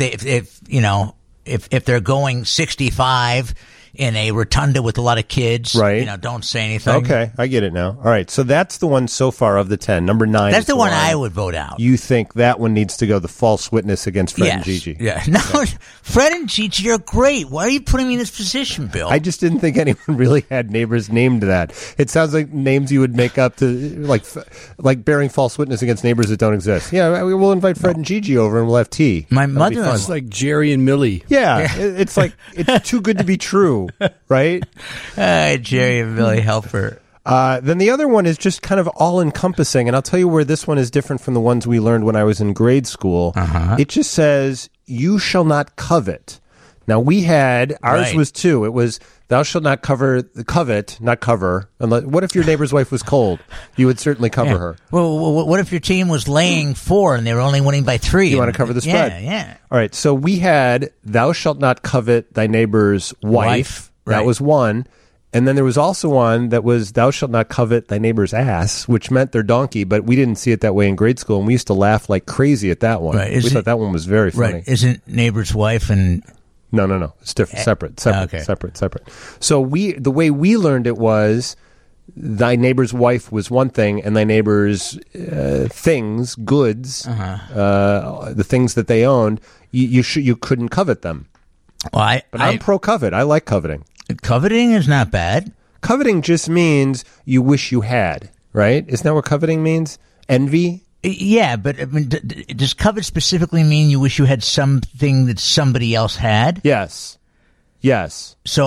S2: If they're going 65 in a rotunda with a lot of kids,
S1: Right.
S2: Don't say anything.
S1: Okay, I get it now. All right, so that's the one so far of the 10. Number 9
S2: That's
S1: is
S2: the one I would vote out.
S1: You think that one needs to go the false witness against Fred and
S2: Yes.
S1: Gigi.
S2: Yeah. No, Fred and Gigi are great. Why are you putting me in this position, Bill?
S1: I just didn't think anyone really had neighbors named that. It sounds like names you would make up to, like bearing false witness against neighbors that don't exist. Yeah, we'll invite Fred and Gigi over and we'll have tea.
S2: My
S1: That'll be
S2: mother-
S1: fun.
S3: It's like Jerry and Millie.
S1: Yeah, it's like, it's too good to be true, right?
S2: Jerry and Billy Helper.
S1: Then the other one is just kind of all-encompassing, and I'll tell you where this one is different from the ones we learned when I was in grade school. It just says, you shall not covet. Now, ours
S2: Right.
S1: was 2. It was, thou shalt not covet, not cover. What if your neighbor's wife was cold? You would certainly cover her.
S2: Well, what if your team was laying 4 and they were only winning by 3?
S1: You want to cover the spread.
S2: Yeah.
S1: All right, so we had, thou shalt not covet thy neighbor's wife. That
S2: right.
S1: was one. And then there was also one that was, thou shalt not covet thy neighbor's ass, which meant their donkey, but we didn't see it that way in grade school, and we used to laugh like crazy at that one.
S2: Right.
S1: We thought that one was very funny.
S2: Right. Isn't neighbor's wife and...
S1: No. It's different. Separate.
S2: Okay.
S1: Separate. So the way we learned it was, thy neighbor's wife was one thing, and thy neighbor's things, goods, the things that they owned, you couldn't covet them.
S2: Well,
S1: But I'm pro covet. I like coveting.
S2: coveting is not bad.
S1: Coveting just means you wish you had, right? Isn't that what coveting means? Envy?
S2: Yeah, but I mean, does covet specifically mean you wish you had something that somebody else had?
S1: Yes.
S2: So,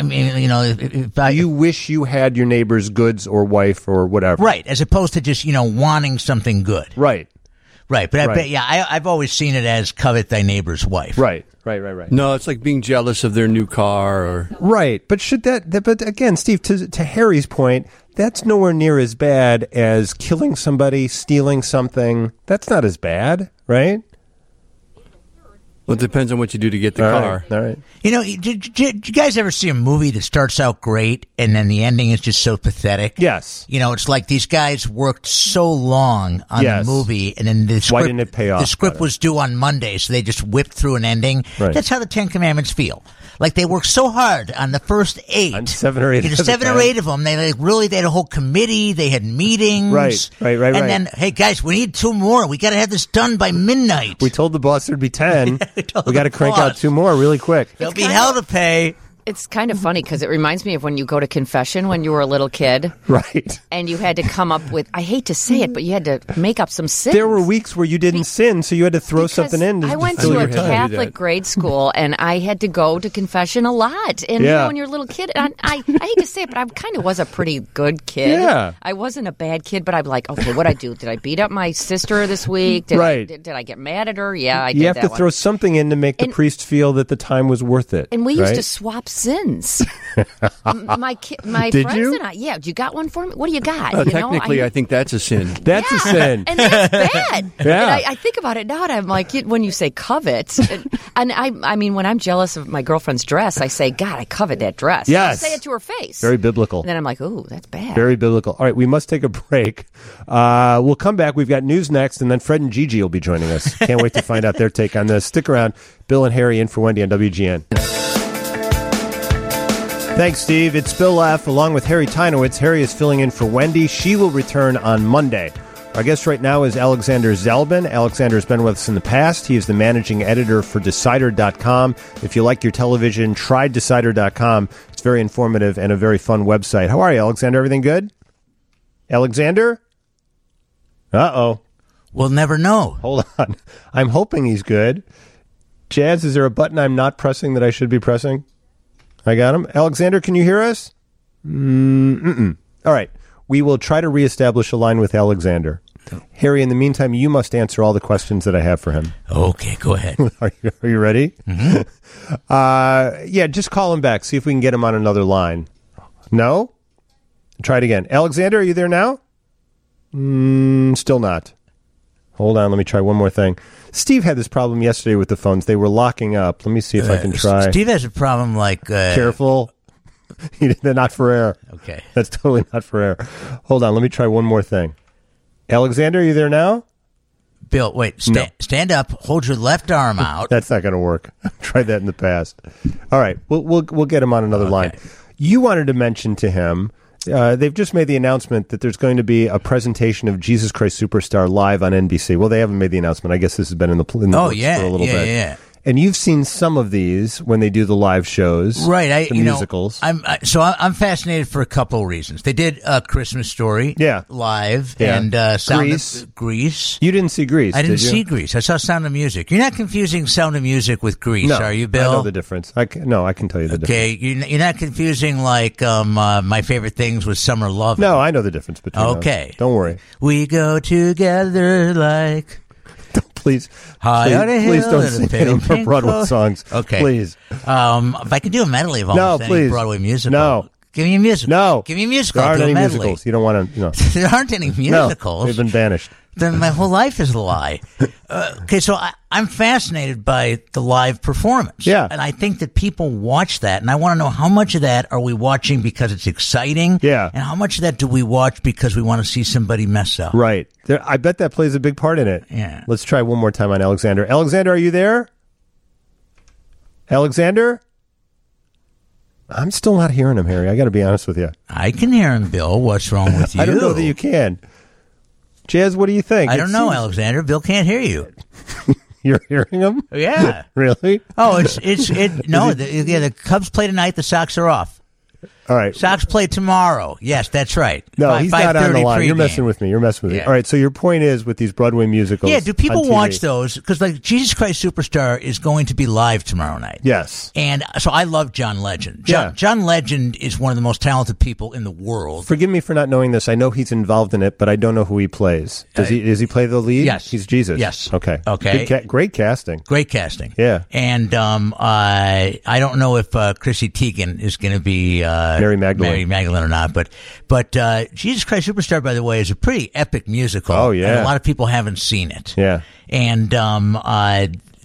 S2: if I...
S1: You wish you had your neighbor's goods or wife or whatever.
S2: Right, as opposed to just, wanting something good.
S1: Right.
S2: Right, but
S1: Right.
S2: I've always seen it as covet thy neighbor's wife.
S1: Right.
S3: No, it's like being jealous of their new car or...
S1: Right. But but again, Steve, to Harry's point, that's nowhere near as bad as killing somebody, stealing something. That's not as bad, right?
S3: Well, it depends on what you do to get the car.
S1: All right.
S2: You know, did you guys ever see a movie that starts out great and then the ending is just so pathetic?
S1: Yes.
S2: You know, it's like these guys worked so long on
S1: Yes.
S2: the movie, and then the script,
S1: Why didn't it pay off
S2: The script
S1: better?
S2: was due on Monday, so they just whipped through an ending.
S1: Right.
S2: That's how the Ten Commandments feel. Like they worked so hard on the first 8.
S1: On 7 or 8
S2: You know,
S1: at a
S2: 7 or
S1: time.
S2: 8 of them. They had a whole committee. They had meetings.
S1: Right.
S2: And
S1: right.
S2: then, hey guys, we need 2 more. We got to have this done by midnight.
S1: We told the boss there'd be 10.
S2: told
S1: We got to
S2: the
S1: crank out
S2: boss.
S1: 2 more really quick.
S2: There'll be hell to pay.
S6: It's kind of funny because it reminds me of when you go to confession when you were a little kid
S1: Right.
S6: and you had to come up with, I hate to say it, but you had to make up some sins.
S1: There were weeks where you didn't sin, so you had to throw
S6: Because
S1: something in.
S6: I went
S1: fill
S6: to
S1: your
S6: a
S1: time.
S6: Catholic grade school, and I had to go to confession a lot. And you
S1: Yeah.
S6: know, when you're a little kid, and I hate to say it, but I kind of was a pretty good kid.
S1: Yeah.
S6: I wasn't a bad kid, but I'm like, okay, what'd I do? Did I beat up my sister this week?
S1: Right.
S6: Did I get mad at her? Yeah, I did
S1: You have
S6: that
S1: to
S6: one.
S1: throw something in to make the
S6: And-
S1: priest feel that the time was worth it.
S6: And we used
S1: right?
S6: to swap sins. my
S1: Did
S6: friends
S1: you?
S6: and I. Yeah, you got one for me? What do you got?
S3: Technically, I think that's a sin.
S1: That's a sin.
S6: And that's bad.
S1: Yeah.
S6: And I think about it now, and I'm like, when you say covet, and I mean, when I'm jealous of my girlfriend's dress, I say, God, I covet that dress.
S1: Yes.
S6: I say it to her face.
S1: Very biblical.
S6: And then I'm like, ooh, that's bad.
S1: Very biblical. All right, we must take a break. We'll come back. We've got news next, and then Fred and Gigi will be joining us. Can't wait to find out their take on this. Stick around. Bill and Harry in for Wendy on WGN. Thanks, Steve. It's Bill F. along with Harry Tynowitz. Harry is filling in for Wendy. She will return on Monday. Our guest right now is Alexander Zelbin. Alexander has been with us in the past. He is the managing editor for Decider.com. If you like your television, try Decider.com. It's very informative and a very fun website. How are you, Alexander? Everything good? Alexander? Uh-oh.
S2: We'll never know.
S1: Hold on. I'm hoping he's good. Jazz, is there a button I'm not pressing that I should be pressing? I got him. Alexander, can you hear us? All right. We will try to reestablish a line with Alexander. Harry, in the meantime, you must answer all the questions that I have for him.
S2: Okay, go ahead.
S1: Are you ready? Mm-hmm. Yeah, just call him back. See if we can get him on another line. No? Try it again. Alexander, are you there now? Still not. Hold on. Let me try one more thing. Steve had this problem yesterday with the phones. They were locking up. Let me see if I can try.
S2: Steve has a problem like...
S1: Careful. They're not for air.
S2: Okay.
S1: That's totally not for air. Hold on. Let me try one more thing. Alexander, are you there now?
S2: Bill, wait. Stand up. Hold your left arm out.
S1: That's not going to work. I've tried that in the past. All right. We'll get him on another line. You wanted to mention to him... they've just made the announcement that there's going to be a presentation of Jesus Christ Superstar live on NBC. Well, they haven't made the announcement. I guess this has been in the works for a little bit.
S2: Yeah.
S1: And you've seen some of these when they do the live shows,
S2: Right?
S1: The musicals.
S2: I'm fascinated for a couple of reasons. They did a Christmas Story, live,
S1: Yeah.
S2: and Grease.
S1: You didn't see Grease?
S2: I didn't
S1: did you?
S2: see Grease. I saw Sound of Music. You're not confusing Sound of Music with Grease,
S1: No,
S2: are you, Bill?
S1: I know the difference. I can tell you the difference.
S2: Okay, you're not confusing like My Favorite Things with Summer Love.
S1: No, I know the difference between
S2: Okay.
S1: those. Don't worry.
S2: We go together like...
S1: Please
S2: High on a
S1: please
S2: hill
S1: don't
S2: in a
S1: sing
S2: pale
S1: any more
S2: pink
S1: Broadway
S2: coat.
S1: songs.
S2: Okay.
S1: Please.
S2: If I could do a medley of almost any
S1: please.
S2: Broadway musical.
S1: No.
S2: Give me a musical.
S1: No.
S2: Give me a musical.
S1: There aren't
S2: I'll do
S1: any
S2: a medley.
S1: musicals. You don't want to,
S2: There aren't any
S1: No,
S2: musicals.
S1: they've been banished.
S2: Then my whole life is a lie. Okay, so I'm fascinated by the live performance.
S1: Yeah.
S2: And I think that people watch that, and I want to know how much of that are we watching because it's exciting?
S1: Yeah.
S2: And how much of that do we watch because we want to see somebody mess up?
S1: Right. I bet that plays a big part in it.
S2: Yeah.
S1: Let's try one more time on Alexander. Alexander, are you there? Alexander? I'm still not hearing him, Harry. I got to be honest with you.
S2: I can hear him, Bill. What's wrong with you?
S1: I don't know that you can. Jazz, what do you think?
S2: I don't know, Alexander. Bill can't hear you.
S1: You're hearing him?
S2: Yeah.
S1: Really?
S2: Oh, the Cubs play tonight. The Sox are off.
S1: All right.
S2: Sox play tomorrow. Yes, that's right.
S1: No, he's not on the line. You're
S2: pregame.
S1: messing with me.
S2: Yeah.
S1: All right, so your point is with these Broadway musicals.
S2: Yeah, do people
S1: on TV.
S2: watch those? Because like Jesus Christ Superstar is going to be live tomorrow night.
S1: Yes.
S2: And so I love John Legend.
S1: Yeah.
S2: John Legend is one of the most talented people in the world.
S1: Forgive me for not knowing this. I know he's involved in it, but I don't know who he plays. Does he play the lead?
S2: Yes.
S1: He's Jesus.
S2: Yes.
S1: Okay.
S2: Okay.
S1: Good great casting.
S2: Great casting.
S1: Yeah.
S2: And I don't know if Chrissy Teigen is going to be
S1: Mary Magdalene
S2: or not, but Jesus Christ Superstar, by the way, is a pretty epic musical.
S1: Oh, yeah.
S2: And a lot of people haven't seen it.
S1: Yeah.
S2: And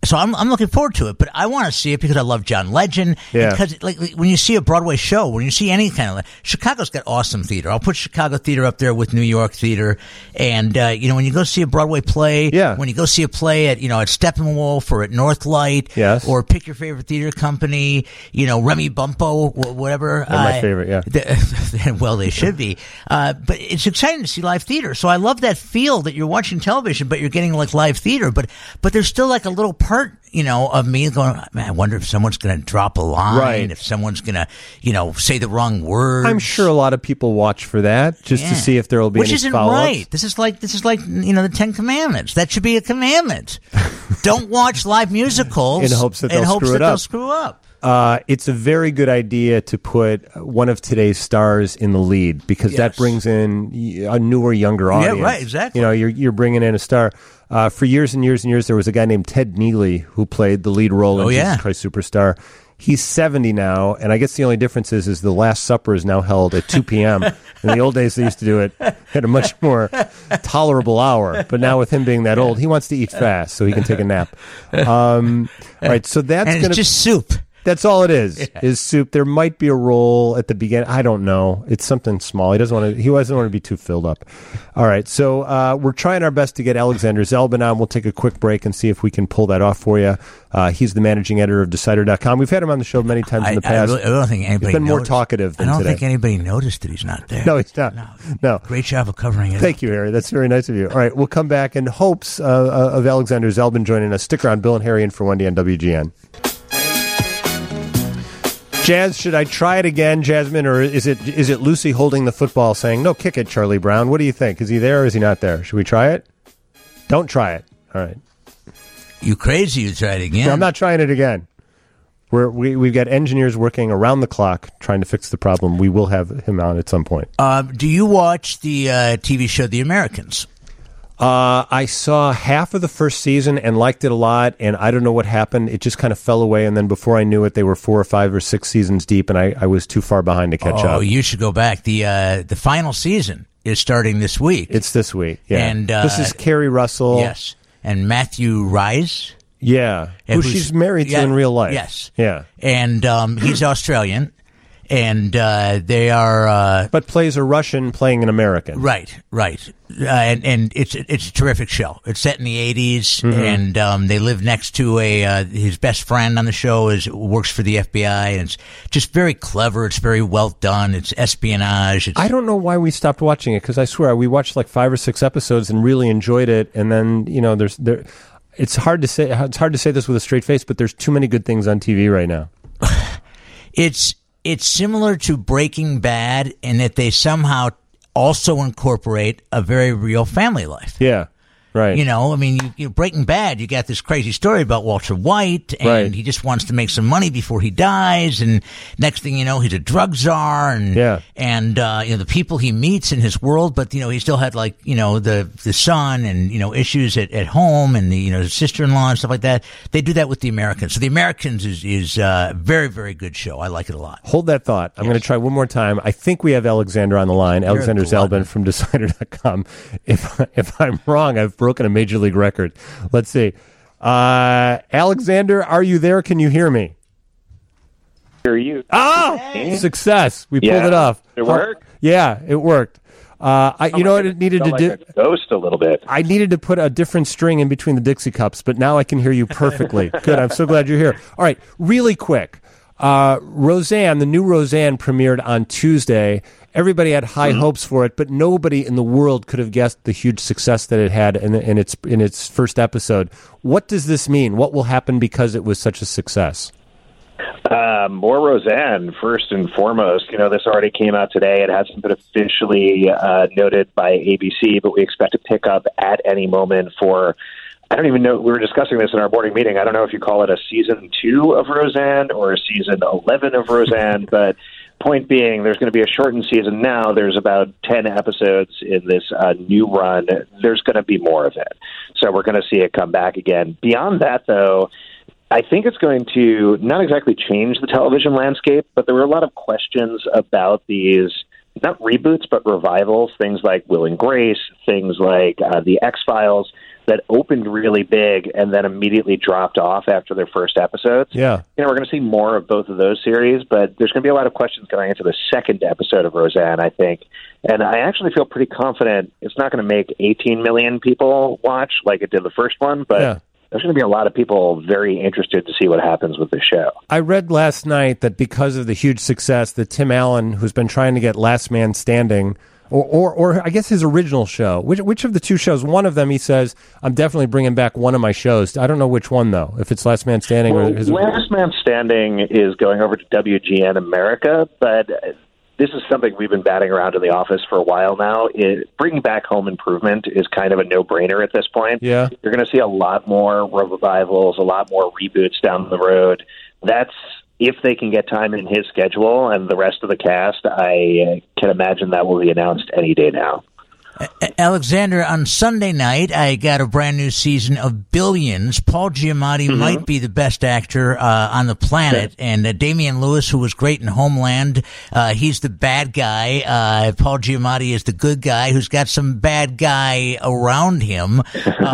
S2: So I'm looking forward to it, but I want to see it because I love John Legend.
S1: Yeah.
S2: Because like when you see a Broadway show, when you see any kind of Chicago's got awesome theater. I'll put Chicago theater up there with New York theater, and when you go see a Broadway play, when you go see a play at at Steppenwolf or at Northlight,
S1: yes,
S2: or pick your favorite theater company, Remy Bumpo, whatever.
S1: They're my favorite, yeah.
S2: Well, they should be, but it's exciting to see live theater. So I love that feel that you're watching television, but you're getting like live theater, but there's still like a little part, of me going, man, I wonder if someone's going to drop a line, if someone's going to, say the wrong word.
S1: I'm sure a lot of people watch for that just to see if there will be any follow-ups.
S2: Which isn't right. This is like the Ten Commandments. That should be a commandment. Don't watch live musicals
S1: in hopes that they'll
S2: screw up.
S1: It's a very good idea to put one of today's stars in the lead because that brings in a newer, younger audience.
S2: Yeah, right, exactly.
S1: You're bringing in a star. For years and years and years, there was a guy named Ted Neely who played the lead role in Jesus Christ Superstar. He's 70 now, and I guess the only difference is the Last Supper is now held at 2 p.m. In the old days, they used to do it at a much more tolerable hour. But now with him being that old, he wants to eat fast so he can take a nap. All right, so that's
S2: going to... it's just soup.
S1: That's all it is soup. There might be a role at the beginning. I don't know. It's something small. He doesn't want to be too filled up. All right. So we're trying our best to get Alexander Zelbin on. We'll take a quick break and see if we can pull that off for you. He's the managing editor of Decider.com. We've had him on the show many times in the past.
S2: I don't think anybody
S1: He's been more talkative than today.
S2: I don't think anybody noticed that he's not there.
S1: No, he's not. No.
S2: Great job of covering it.
S1: Thank you, Harry. That's very nice of you. All right. We'll come back in hopes of Alexander Zelbin joining us. Stick around. Bill and Harry in for Wendy on WGN. Jazz, should I try it again, Jasmine, or is it Lucy holding the football saying, no, kick it, Charlie Brown? What do you think? Is he there or is he not there? Should we try it? Don't try it. All right.
S2: You crazy, you try it again.
S1: No, I'm not trying it again. We've got engineers working around the clock trying to fix the problem. We will have him on at some point.
S2: Do you watch the TV show The Americans?
S1: I saw half of the first season and liked it a lot, and I don't know what happened. It just kind of fell away, and then before I knew it, they were 4 or 5 or 6 seasons deep, and I was too far behind to catch up.
S2: Oh, you should go back. The final season is starting this week.
S1: It's this week, yeah.
S2: And
S1: this is Kerry Russell.
S2: Yes, and Matthew Rise.
S1: Yeah, who she's married to in real life.
S2: Yes.
S1: Yeah.
S2: And he's Australian. And they are...
S1: but plays a Russian playing an American.
S2: Right. And it's a terrific show. It's set in the 80s, and they live next to his best friend on the show works for the FBI, and it's just very clever. It's very well done. It's espionage.
S1: I don't know why we stopped watching it, because I swear we watched like 5 or 6 episodes and really enjoyed it, and then, it's hard to say this with a straight face, but there's too many good things on TV right now.
S2: It's similar to Breaking Bad in that they somehow also incorporate a very real family life.
S1: Yeah, right.
S2: Breaking Bad, you got this crazy story about Walter White, and he just wants to make some money before he dies, and next thing you know, he's a drug czar, and the people he meets in his world, but he still had the son and issues at home, and the sister-in-law and stuff like that. They do that with The Americans. So The Americans is a very, very good show. I like it a lot.
S1: Hold that thought. I'm going to try one more time. I think we have Alexander on the line. Alexander Zelbin from Decider.com. If I'm wrong, I've broken a major league record. Let's see. Alexander, are you there? Can you hear me?
S7: Hear you.
S1: Success. We pulled it off.
S7: It worked?
S1: Yeah, it worked. It needed to do.
S7: Like ghost a little bit.
S1: I needed to put a different string in between the Dixie cups, but now I can hear you perfectly. Good. I'm so glad you're here. All right, really quick. Roseanne, the new Roseanne premiered on Tuesday. Everybody had high hopes for it, but nobody in the world could have guessed the huge success that it had in its first episode. What does this mean? What will happen because it was such a success?
S7: More Roseanne, first and foremost. This already came out today. It hasn't been officially noted by ABC, but we expect to pick up at any moment for, I don't even know, we were discussing this in our morning meeting. I don't know if you call it a season 2 of Roseanne or a season 11 of Roseanne, but point being, there's going to be a shortened season now. There's about 10 episodes in this new run. There's going to be more of it. So we're going to see it come back again. Beyond that, though, I think it's going to not exactly change the television landscape, but there were a lot of questions about these not reboots, but revivals, things like Will and Grace, things like The X-Files, that opened really big and then immediately dropped off after their first episodes.
S1: Yeah.
S7: We're going to see more of both of those series, but there's going to be a lot of questions going into the second episode of Roseanne, I think. And I actually feel pretty confident it's not going to make 18 million people watch like it did the first one, but there's going to be a lot of people very interested to see what happens with the show.
S1: I read last night that because of the huge success that Tim Allen, who's been trying to get Last Man Standing, or I guess his original show. Which of the two shows? One of them, he says, I'm definitely bringing back one of my shows. I don't know which one, though, if it's Last Man Standing or his...
S7: Last Man Standing is going over to WGN America, but this is something we've been batting around in the office for a while now. Bringing back Home Improvement is kind of a no-brainer at this point.
S1: Yeah.
S7: You're going to see a lot more revivals, a lot more reboots down the road. That's... If they can get time in his schedule and the rest of the cast, I can imagine that will be announced any day now.
S2: Alexander, on Sunday night, I got a brand new season of Billions. Paul Giamatti might be the best actor on the planet, and Damian Lewis, who was great in Homeland, he's the bad guy. Paul Giamatti is the good guy who's got some bad guy around him.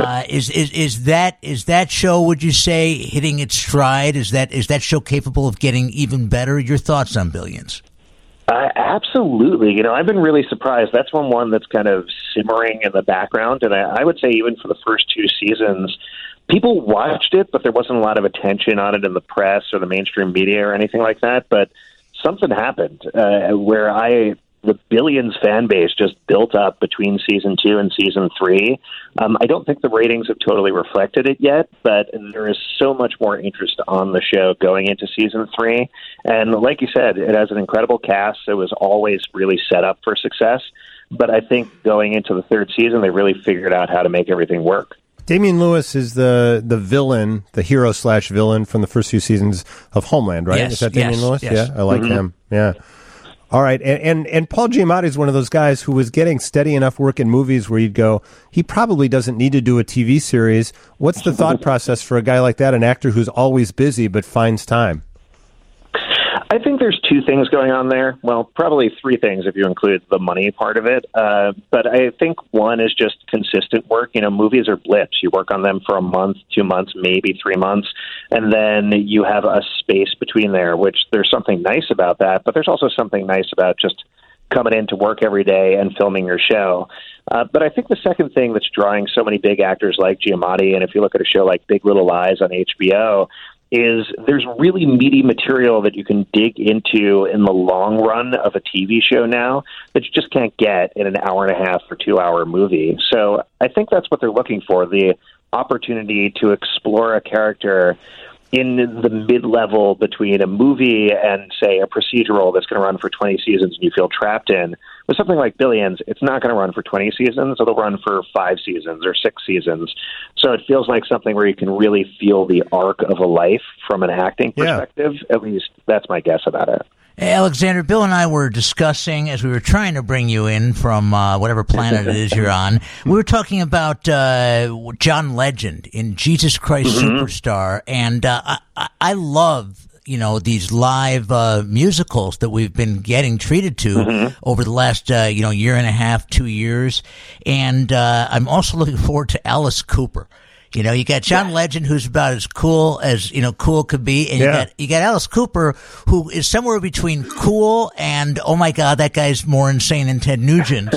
S2: Is that show, would you say, hitting its stride? Is that show capable of getting even better? Your thoughts on Billions?
S7: Absolutely. I've been really surprised. That's one that's kind of simmering in the background. And I would say even for the first two seasons, people watched it, but there wasn't a lot of attention on it in the press or the mainstream media or anything like that. But something happened where the Billions fan base just built up between season 2 and season 3. I don't think the ratings have totally reflected it yet, but there is so much more interest on the show going into season 3. And like you said, it has an incredible cast. It was always really set up for success. But I think going into the third season, they really figured out how to make everything work.
S1: Damian Lewis is the villain, the hero/villain from the first few seasons of Homeland, right?
S2: Yes,
S1: is that Damian Lewis?
S2: Yes.
S1: Yeah, I like him. Yeah. All right, and Paul Giamatti is one of those guys who was getting steady enough work in movies where you'd go, he probably doesn't need to do a TV series. What's the thought process for a guy like that, an actor who's always busy but finds time?
S7: I think there's two things going on there. Well, probably three things if you include the money part of it. But I think one is just consistent work. Movies are blips. You work on them for a month, 2 months, maybe 3 months, and then you have a space between there, which there's something nice about that. But there's also something nice about just coming into work every day and filming your show. But I think the second thing that's drawing so many big actors like Giamatti, and if you look at a show like Big Little Lies on HBO, is there's really meaty material that you can dig into in the long run of a TV show now that you just can't get in an hour and a half or 2 hour movie. So I think that's what they're looking for, the opportunity to explore a character in the mid-level between a movie and, say, a procedural that's going to run for 20 seasons and you feel trapped in. With something like Billions, it's not going to run for 20 seasons. It'll run for 5 seasons or 6 seasons. So it feels like something where you can really feel the arc of a life from an acting perspective. Yeah. At least that's my guess about it.
S2: Alexander, Bill and I were discussing, as we were trying to bring you in from whatever planet it is you're on, we were talking about John Legend in Jesus Christ Superstar, and I love, these live musicals that we've been getting treated to over the last, year and a half, 2 years, and I'm also looking forward to Alice Cooper. You got John Legend, who's about as cool as, cool could be. And you got Alice Cooper, who is somewhere between cool and, oh my God, that guy's more insane than Ted Nugent.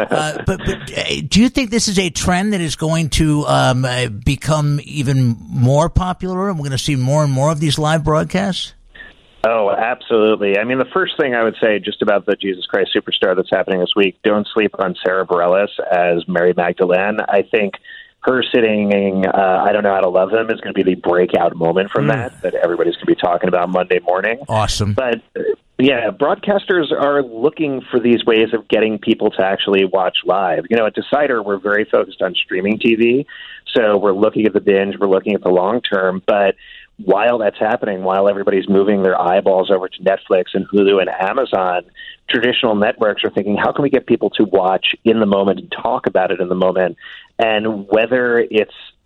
S2: But do you think this is a trend that is going to become even more popular? And we're going to see more and more of these live broadcasts?
S7: Oh, absolutely. I mean, the first thing I would say just about the Jesus Christ Superstar that's happening this week, don't sleep on Sarah Bareilles as Mary Magdalene. I think her sitting, I Don't Know How to Love Him is going to be the breakout moment from that everybody's going to be talking about Monday morning.
S2: Awesome.
S7: But, broadcasters are looking for these ways of getting people to actually watch live. At Decider, we're very focused on streaming TV, so we're looking at the binge, we're looking at the long term, but while that's happening, while everybody's moving their eyeballs over to Netflix and Hulu and Amazon, traditional networks are thinking, how can we get people to watch in the moment and talk about it in the moment? And whether it's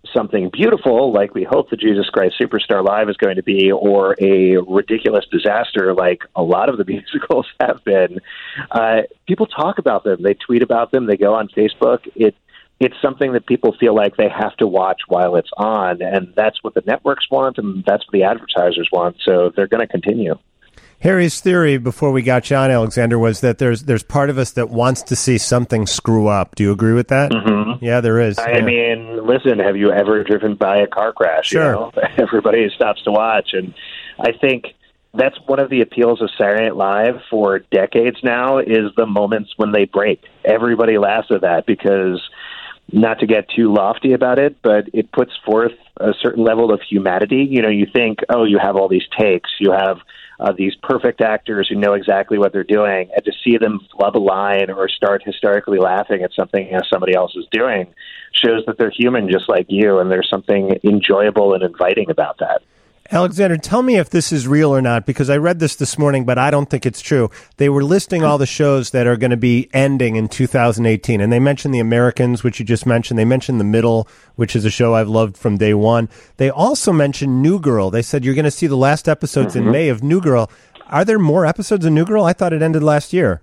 S7: something beautiful, like we hope the Jesus Christ Superstar Live is going to be, or a ridiculous disaster like a lot of the musicals have been, people talk about them. They tweet about them. They go on Facebook. It's something that people feel like they have to watch while it's on, and that's what the networks want, and that's what the advertisers want, so they're going to continue.
S1: Harry's theory before we got you on, Alexander, was that there's part of us that wants to see something screw up. Do you agree with that?
S7: Mm-hmm.
S1: Yeah, there is.
S7: I mean, listen, have you ever driven by a car crash?
S1: Sure.
S7: You know? Everybody stops to watch, and I think that's one of the appeals of Saturday Night Live for decades now, is the moments when they break. Everybody laughs at that because, not to get too lofty about it, but it puts forth a certain level of humanity. You know, you think, oh, you have all these takes, you have these perfect actors who know exactly what they're doing, and to see them flub a line or start hysterically laughing at something somebody else is doing shows that they're human just like you, and there's something enjoyable and inviting about that.
S1: Alexander, tell me if this is real or not, because I read this morning, but I don't think it's true. They were listing all the shows that are going to be ending in 2018, and they mentioned The Americans, which you just mentioned. They mentioned The Middle, which is a show I've loved from day one. They also mentioned New Girl. They said you're going to see the last episodes in May of New Girl. Are there more episodes of New Girl? I thought it ended last year.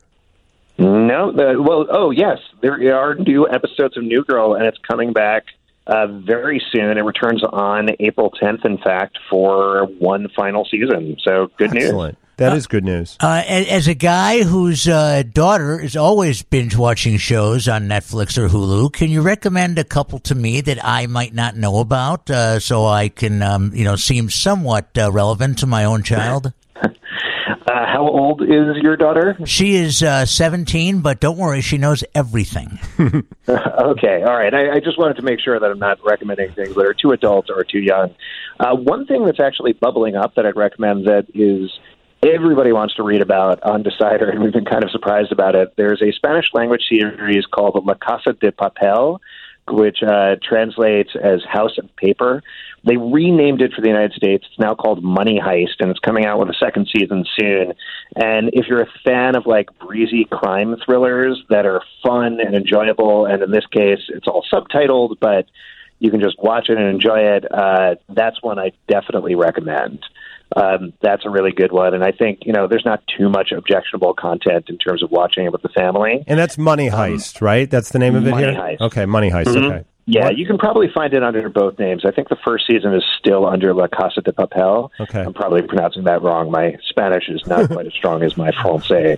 S7: No. Yes, there are new episodes of New Girl, and it's coming back very soon. It returns on April 10th, in fact, for one final season. So good news.
S1: Excellent. That is good news.
S2: As a guy whose daughter is always binge watching shows on Netflix or Hulu, can you recommend a couple to me that I might not know about, so I can, seem somewhat relevant to my own child?
S7: How old is your daughter?
S2: She is 17, but don't worry, she knows everything.
S7: Okay, all right. I just wanted to make sure that I'm not recommending things that are too adult or too young. One thing that's actually bubbling up that I'd recommend that is everybody wants to read about on Decider, and we've been kind of surprised about it. There's a Spanish language series called La Casa de Papel, which translates as House of Paper. They renamed it for the United States. It's now called Money Heist, and it's coming out with a second season soon. And if you're a fan of like breezy crime thrillers that are fun and enjoyable, and in this case, it's all subtitled, but you can just watch it and enjoy it, that's one I definitely recommend. That's a really good one. And I think, there's not too much objectionable content in terms of watching it with the family.
S1: And that's Money Heist, right? That's the name of it
S7: Money
S1: here?
S7: Heist.
S1: Okay, Money Heist, okay.
S7: Yeah, you can probably find it under both names. I think the first season is still under La Casa de Papel.
S1: Okay.
S7: I'm probably pronouncing that wrong. My Spanish is not quite as strong as my Francais.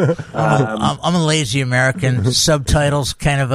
S2: I'm a lazy American. Subtitles, kind of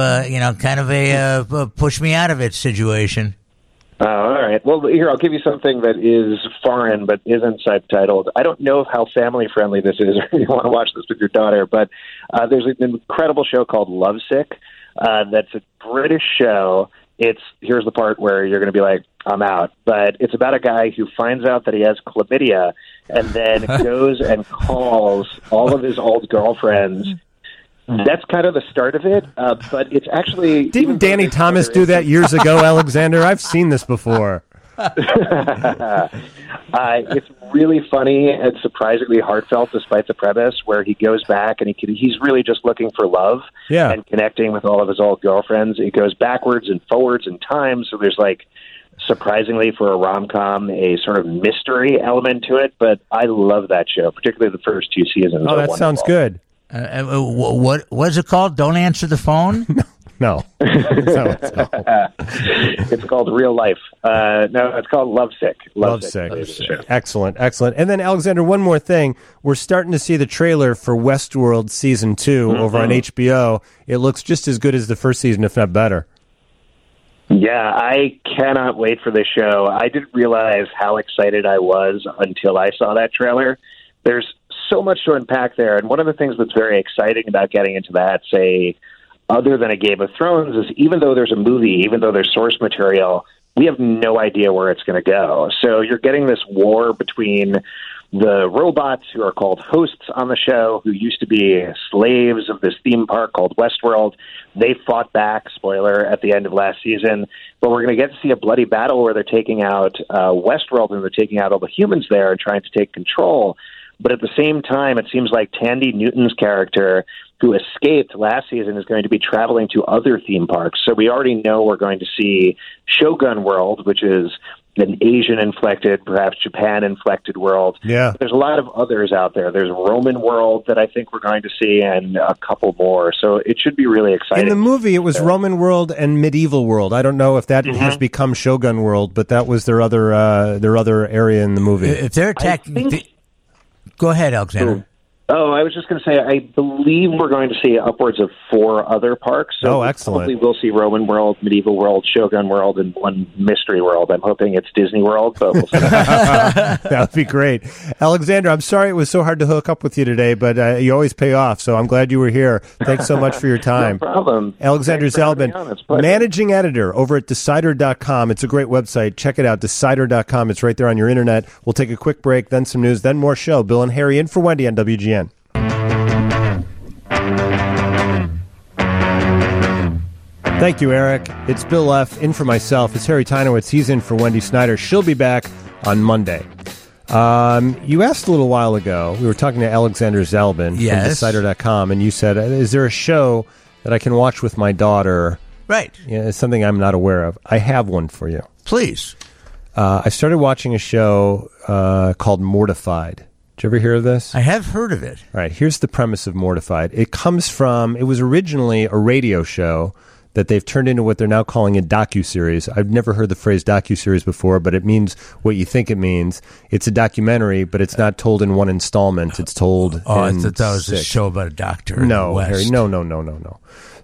S2: a push me out of it situation.
S7: All right. Well, here, I'll give you something that is foreign but isn't subtitled. I don't know how family-friendly this is, or if you want to watch this with your daughter, but there's an incredible show called Lovesick. That's a British show. Here's the part where you're going to be like, I'm out. But it's about a guy who finds out that he has chlamydia and then goes and calls all of his old girlfriends. That's kind of the start of it, but it's actually...
S1: Didn't Danny Thomas do that years ago, Alexander? I've seen this before.
S7: It's really funny and surprisingly heartfelt, despite the premise, where he goes back and he's really just looking for love and connecting with all of his old girlfriends. It goes backwards and forwards in time, so there's surprisingly for a rom-com, a sort of mystery element to it, but I love that show, particularly the first two seasons.
S1: Oh, that sounds good.
S2: What's it called? Don't answer the phone?
S1: No.
S7: It's called Real Life. No, it's called Lovesick.
S1: Lovesick. Excellent. And then, Alexander, one more thing. We're starting to see the trailer for Westworld Season 2 over on HBO. It looks just as good as the first season, if not better.
S7: Yeah, I cannot wait for this show. I didn't realize how excited I was until I saw that trailer. There's so much to unpack there, and one of the things that's very exciting about getting into that, say, other than a Game of Thrones, is even though there's a movie, even though there's source material, we have no idea where it's going to go. So you're getting this war between the robots who are called hosts on the show, who used to be slaves of this theme park called Westworld. They fought back, spoiler, at the end of last season. But we're going to get to see a bloody battle where they're taking out Westworld, and they're taking out all the humans there and trying to take control. But at the same time, it seems like Tandy Newton's character who escaped last season is going to be traveling to other theme parks. So we already know we're going to see Shogun World, which is an Asian-inflected, perhaps Japan-inflected world.
S1: Yeah.
S7: There's a lot of others out there. There's Roman World that I think we're going to see, and a couple more. So it should be really exciting.
S1: In the movie, it was Roman World and Medieval World. I don't know if that has become Shogun World, but that was their other area in the movie.
S2: If they're attacking... Go ahead, Alexander.
S7: Oh, I was just going to say, I believe we're going to see upwards of 4 other parks. So
S1: excellent.
S7: Probably we'll see Roman World, Medieval World, Shogun World, and one Mystery World. I'm hoping it's Disney World, but we'll see.
S1: That would be great. Alexander, I'm sorry it was so hard to hook up with you today, but you always pay off, so I'm glad you were here. Thanks so much for your time.
S7: No problem.
S1: Alexander Zelbin, managing editor over at Decider.com. It's a great website. Check it out, Decider.com. It's right there on your internet. We'll take a quick break, then some news, then more show. Bill and Harry in for Wendy on WGN. Thank you, Eric. It's Bill F. in for myself. It's Harry Tynowitz. He's in for Wendy Snyder. She'll be back on Monday. You asked a little while ago, we were talking to Alexander Zelbin from Decider.com, and you said, is there a show that I can watch with my daughter?
S2: Right.
S1: Yeah, it's something I'm not aware of. I have one for you.
S2: Please.
S1: I started watching a show called Mortified. Did you ever hear of this?
S2: I have heard of it.
S1: All right, here's the premise of Mortified. It was originally a radio show that they've turned into what they're now calling a docuseries. I've never heard the phrase docuseries before, but it means what you think it means. It's a documentary, but it's not told in one installment. It's told in
S2: I thought that was
S1: 6.
S2: a show about a doctor in the
S1: No,
S2: West.
S1: Harry, no.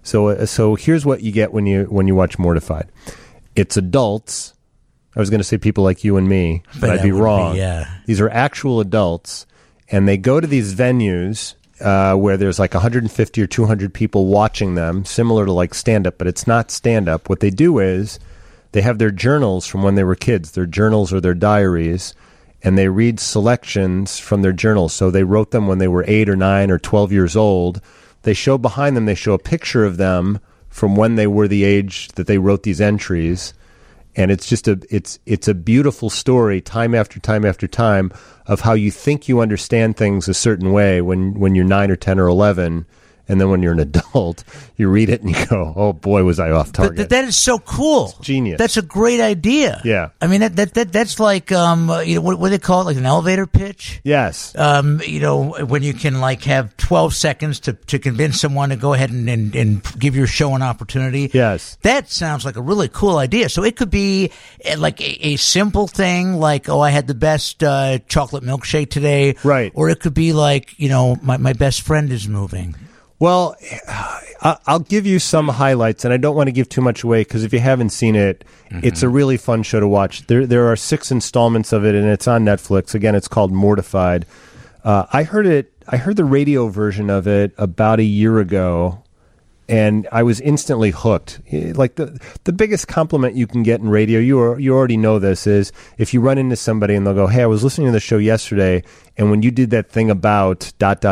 S1: So here's what you get when you watch Mortified. It's adults. I was going to say people like you and me, but I'd be wrong. These are actual adults, and they go to these venues where there's like 150 or 200 people watching them, similar to like stand-up, but it's not stand-up. What they do is they have their journals from when they were kids, their journals or their diaries, and they read selections from their journals. So they wrote them when they were 8 or 9 or 12 years old. They show behind them, they show a picture of them from when they were the age that they wrote these entries. And it's just it's a beautiful story, time after time after time, of how you think you understand things a certain way when you're 9 or 10 or 11, and then when you're an adult, you read it and you go, "Oh boy, was I off target!"
S2: That is so cool.
S1: It's genius.
S2: That's a great idea.
S1: Yeah.
S2: I mean that's like what do they call it? Like an elevator pitch.
S1: Yes.
S2: When you can like have 12 seconds to convince someone to go ahead and give your show an opportunity.
S1: Yes.
S2: That sounds like a really cool idea. So it could be like a simple thing like, I had the best chocolate milkshake today.
S1: Right.
S2: Or it could be like, my best friend is moving.
S1: Well, I'll give you some highlights, and I don't want to give too much away because if you haven't seen it, it's a really fun show to watch. There are 6 installments of it, and it's on Netflix. Again, it's called Mortified. I heard the radio version of it about a year ago, and I was instantly hooked. Like the biggest compliment you can get in radio, you already know this, is if you run into somebody and they'll go, "Hey, I was listening to the show yesterday, and when you did that thing about ...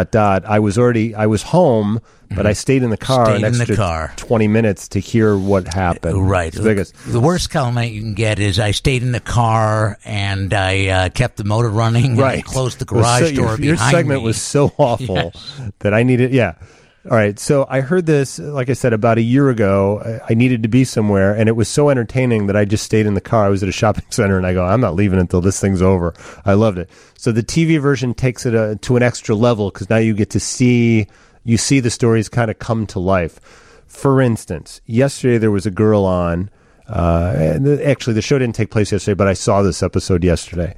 S1: I was home, but I stayed in the car an extra 20 minutes to hear what happened."
S2: Right. The worst compliment you can get is, "I stayed in the car and I kept the motor running,
S1: right.
S2: And I closed the garage door behind me."
S1: Your segment was so awful that I needed, All right, so I heard this, like I said, about a year ago. I needed to be somewhere, and it was so entertaining that I just stayed in the car. I was at a shopping center, and I go, "I'm not leaving until this thing's over." I loved it. So the TV version takes it to an extra level because now you get to see the stories kind of come to life. For instance, yesterday there was a girl on. Actually, the show didn't take place yesterday, but I saw this episode yesterday.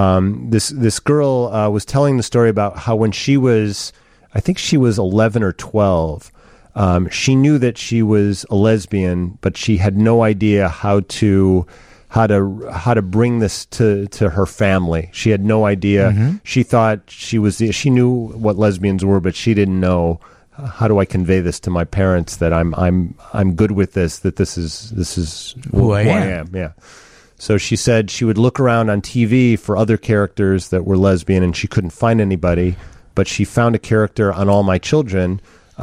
S1: This girl was telling the story about how when she was, I think she was 11 or 12. She knew that she was a lesbian, but she had no idea how to bring this to her family. She had no idea. Mm-hmm. She thought she knew what lesbians were, but she didn't know, how do I convey this to my parents that I'm good with this, that this is who I am. Yeah. So she said she would look around on TV for other characters that were lesbian, and she couldn't find anybody. But she found a character on All My Children.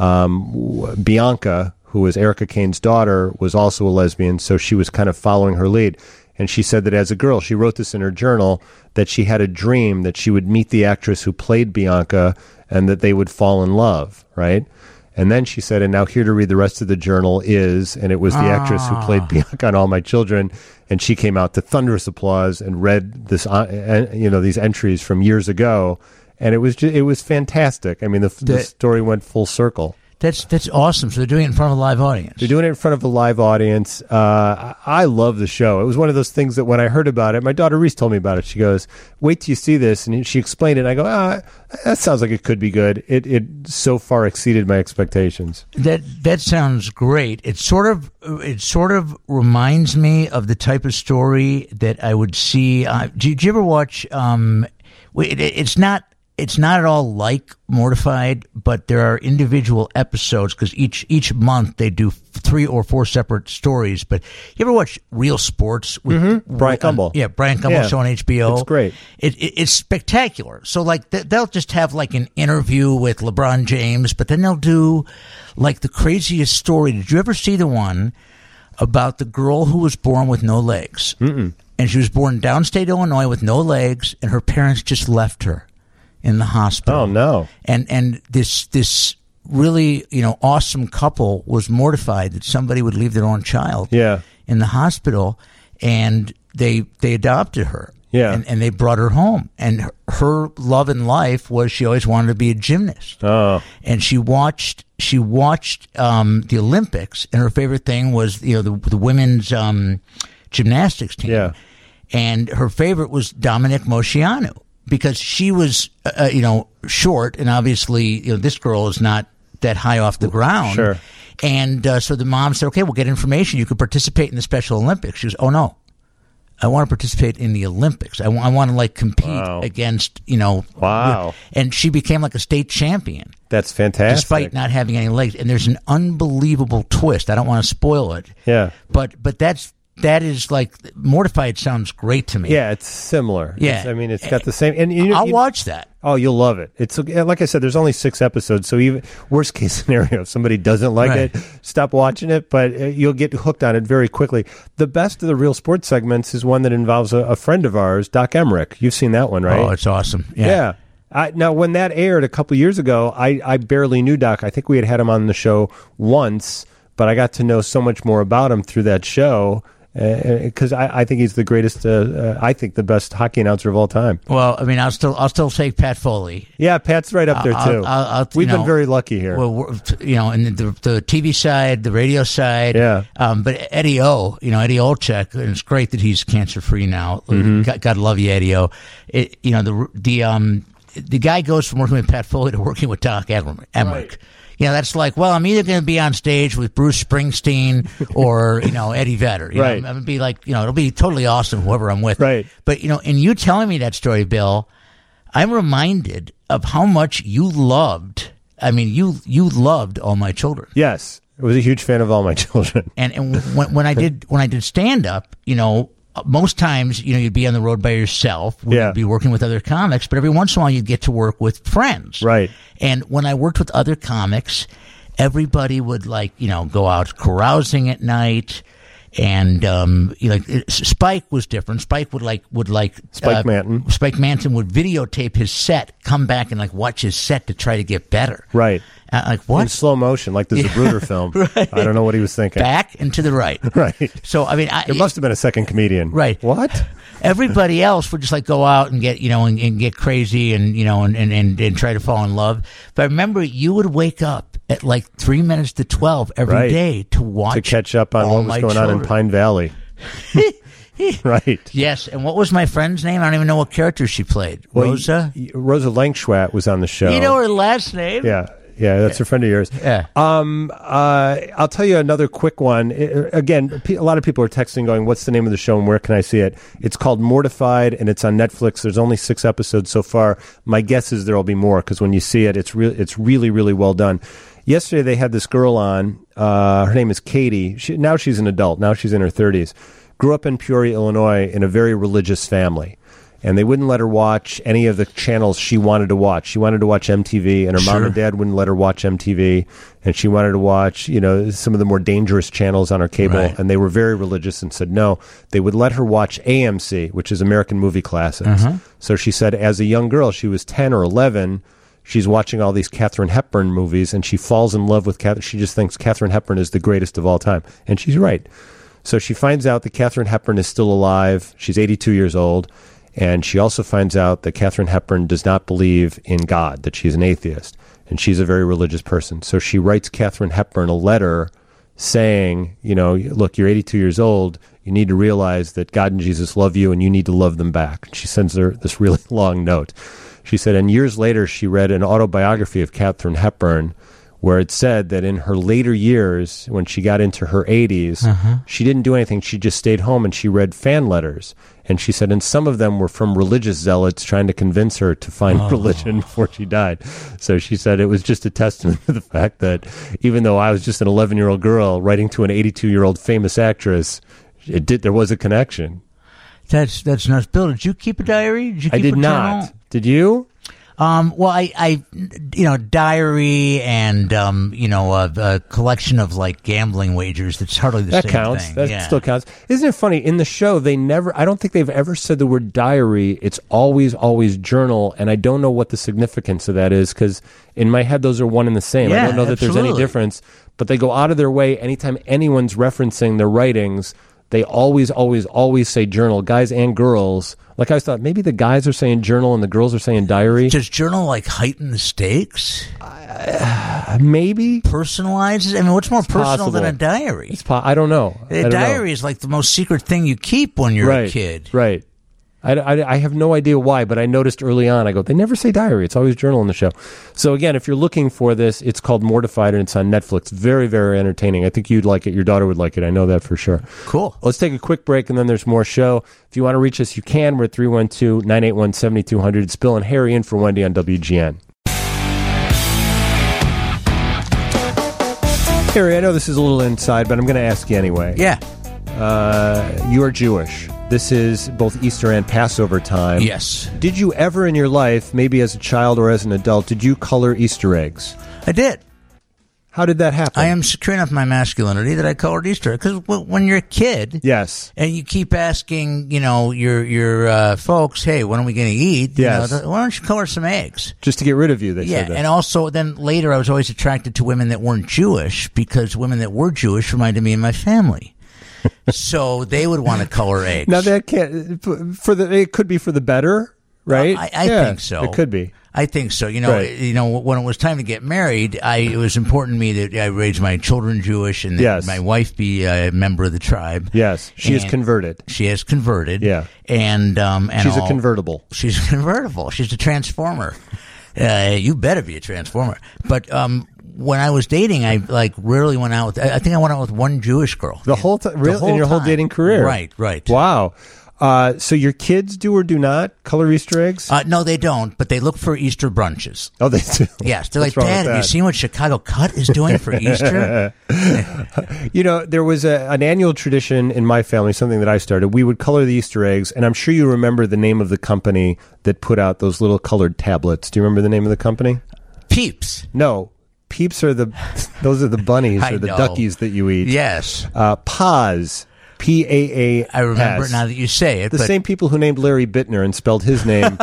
S1: Bianca, who was Erica Kane's daughter, was also a lesbian, so she was kind of following her lead. And she said that as a girl, she wrote this in her journal, that she had a dream that she would meet the actress who played Bianca and that they would fall in love, right? And then she said, and now here to read the rest of the journal is, and it was the actress who played Bianca on All My Children, and she came out to thunderous applause and read this, these entries from years ago, and it was fantastic. I mean, the story went full circle.
S2: That's awesome. So they're doing it in front of a live audience.
S1: They're doing it in front of a live audience. I love the show. It was one of those things that when I heard about it, my daughter Reese told me about it. She goes, wait till you see this. And she explained it. And I go, that sounds like it could be good. It so far exceeded my expectations.
S2: That sounds great. It sort of reminds me of the type of story that I would see. Did you ever watch, it's not at all like Mortified, but there are individual episodes because each month they do 3 or 4 separate stories. But you ever watch Real Sports with
S1: Brian Gumbel?
S2: Brian Gumbel show on HBO.
S1: It's great.
S2: It's spectacular. So like they'll just have like an interview with LeBron James, but then they'll do like the craziest story. Did you ever see the one about the girl who was born with no legs?
S1: Mm-mm.
S2: And she was born downstate Illinois with no legs, and her parents just left her in the hospital.
S1: Oh no!
S2: And this really awesome couple was mortified that somebody would leave their own child in the hospital, and they adopted her.
S1: Yeah.
S2: And they brought her home, and her love in life was she always wanted to be a gymnast.
S1: Oh.
S2: And she watched the Olympics, and her favorite thing was the women's gymnastics team.
S1: Yeah.
S2: And her favorite was Dominic Moceanu, because she was, short, and obviously, this girl is not that high off the ground.
S1: Sure.
S2: And so the mom said, okay, we'll get information. You could participate in the Special Olympics. She goes, oh, no. I want to participate in the Olympics. I want to, compete against,
S1: Wow.
S2: And she became like a state champion.
S1: That's fantastic.
S2: Despite not having any legs. And there's an unbelievable twist. I don't want to spoil it.
S1: Yeah.
S2: But that is like Mortified sounds great to me.
S1: Yeah, it's similar.
S2: Yeah.
S1: It's got the same. And
S2: I'll watch that.
S1: Oh, you'll love it. It's like I said, there's only 6 episodes, so even worst case scenario, if somebody doesn't like it, stop watching it. But you'll get hooked on it very quickly. The best of the Real Sports segments is one that involves a friend of ours, Doc Emmerich. You've seen that one, right?
S2: Oh, it's awesome.
S1: Yeah. Now, when that aired a couple years ago, I barely knew Doc. I think we had him on the show once, but I got to know so much more about him through that show. Because I think he's the greatest. I think the best hockey announcer of all time.
S2: Well, I mean, I'll still take Pat Foley.
S1: Yeah, Pat's right up there too. We've been very lucky here.
S2: Well, and the TV side, the radio side.
S1: Yeah.
S2: But Eddie O, Eddie Olczyk, and it's great that he's cancer free now.
S1: Mm-hmm.
S2: God love you, Eddie O. The guy goes from working with Pat Foley to working with Doc Emmerich.
S1: Right.
S2: That's like, well, I'm either going to be on stage with Bruce Springsteen or, Eddie Vedder.
S1: Right.
S2: I'm going to be like, it'll be totally awesome, whoever I'm with.
S1: Right.
S2: But, in you telling me that story, Bill, I'm reminded of how much you loved. I mean, you loved All My Children.
S1: Yes. I was a huge fan of All My Children.
S2: And when I did stand up, most times, you'd be on the road by yourself. You'd be working with other comics, but every once in a while you'd get to work with friends.
S1: Right.
S2: And when I worked with other comics, everybody would go out carousing at night. And Spike was different. Spike would
S1: Spike Manton.
S2: Spike Manton would videotape his set, come back and watch his set to try to get better.
S1: Right.
S2: What?
S1: In slow motion, like the Zapruder film.
S2: Right.
S1: I don't know what he was thinking.
S2: Back and to the right.
S1: Right.
S2: So I mean,
S1: there must have been a second comedian.
S2: Right.
S1: What?
S2: Everybody else would just go out and get and get crazy and try to fall in love. But I remember you would wake up at 3 minutes to 12 every day to watch,
S1: to catch up on what was going on in Pine Valley. Right.
S2: Yes. And what was my friend's name? I don't even know what character she played. Rosa?
S1: Rosa Langschwat was on the show.
S2: You know her last name?
S1: Yeah. Yeah, that's a friend of yours.
S2: Yeah.
S1: I'll tell you another quick one. Again, a lot of people are texting going, what's the name of the show and where can I see it? It's called Mortified, and it's on Netflix. There's only 6 episodes so far. My guess is there will be more, because when you see it, it's really, really well done. Yesterday, they had this girl on. Her name is Katie. Now she's an adult. Now she's in her 30s. Grew up in Peoria, Illinois, in a very religious family. And they wouldn't let her watch any of the channels she wanted to watch. She wanted to watch MTV, and her mom and dad wouldn't let her watch MTV. And she wanted to watch, some of the more dangerous channels on her cable. Right. And they were very religious and said no. They would let her watch AMC, which is American Movie Classics. Uh-huh. So she said as a young girl, she was 10 or 11, she's watching all these Katharine Hepburn movies, and she falls in love with Katharine. She just thinks Katharine Hepburn is the greatest of all time. And she's right. So she finds out that Katharine Hepburn is still alive. She's 82 years old. And she also finds out that Katharine Hepburn does not believe in God, that she's an atheist. And she's a very religious person. So she writes Katharine Hepburn a letter saying, look, you're 82 years old. You need to realize that God and Jesus love you, and you need to love them back. She sends her this really long note. She said, and years later, she read an autobiography of Katharine Hepburn where it said that in her later years, when she got into her 80s, she didn't do anything. She just stayed home and she read fan letters. And she said, and some of them were from religious zealots trying to convince her to find religion before she died. So she said it was just a testament to the fact that even though I was just an 11-year-old girl writing to an 82-year-old famous actress, there was a connection.
S2: That's nuts. Bill, did you keep a diary? Did you keep
S1: I did
S2: a
S1: not.
S2: journal?
S1: Did you?
S2: Well, I diary and, a collection of like gambling wagers. That's hardly the same
S1: counts.
S2: thing.
S1: That still counts. Isn't it funny? In the show, I don't think they've ever said the word diary. It's always journal. And I don't know what the significance of that is because in my head, those are one and the same.
S2: Yeah,
S1: I don't know that there's any difference, but they go out of their way anytime anyone's referencing their writings. They always say journal, guys and girls. Like I thought, maybe the guys are saying journal and the girls are saying diary.
S2: Does journal like heighten the stakes?
S1: Maybe
S2: personalizes. I mean, what's more personal than a diary?
S1: I don't know.
S2: A diary is like the most secret thing you keep when you're a kid.
S1: Right. I have no idea why, but I noticed early on, I go, they never say diary. It's always journal in the show. So again, if you're looking for this, it's called Mortified and it's on Netflix. Very, very entertaining. I think you'd like it. Your daughter would like it. I know that for sure.
S2: Cool.
S1: Let's take a quick break and then there's more show. If you want to reach us, you can. We're at 312-981-7200. It's Bill and Harry in for Wendy on WGN. Harry, I know this is a little inside, but I'm going to ask you anyway.
S2: Yeah.
S1: You are Jewish. This is both Easter and Passover time.
S2: Yes.
S1: Did you ever in your life, maybe as a child or as an adult, did you color Easter eggs?
S2: I did.
S1: How did that happen?
S2: I am secure enough my masculinity that I colored Easter eggs. Because when you're a kid,
S1: yes,
S2: and you keep asking, your folks, hey, when are we going to eat?
S1: Yes.
S2: Why don't you color some eggs?
S1: Just to get rid of you, they said that.
S2: And also then later I was always attracted to women that weren't Jewish because women that were Jewish reminded me of my family. So they would want to color eggs.
S1: Now that can't it could be for the better, right?
S2: I think so.
S1: It could be.
S2: I think so. When it was time to get married, it was important to me that I raise my children Jewish and that my wife be a member of the tribe.
S1: Yes, she is converted.
S2: She has converted.
S1: Yeah,
S2: and
S1: she's a convertible.
S2: She's a convertible. She's a transformer. You better be a transformer. But when I was dating, I rarely went out with. I think I went out with one Jewish girl.
S1: The whole time, in your whole dating career.
S2: Right.
S1: Wow. So your kids do or do not color Easter eggs?
S2: No, they don't. But they look for Easter brunches.
S1: Oh, they do.
S2: Yes, they're like, Dad, have you seen what Chicago Cut is doing for Easter?
S1: There was an annual tradition in my family, something that I started. We would color the Easter eggs, and I'm sure you remember the name of the company that put out those little colored tablets. Do you remember the name of the company?
S2: Peeps.
S1: No. Peeps are those are the bunnies or the duckies that you eat.
S2: Yes.
S1: Paz. P-A-A-S.
S2: I remember it now that you say it.
S1: The same people who named Larry Bittner and spelled his name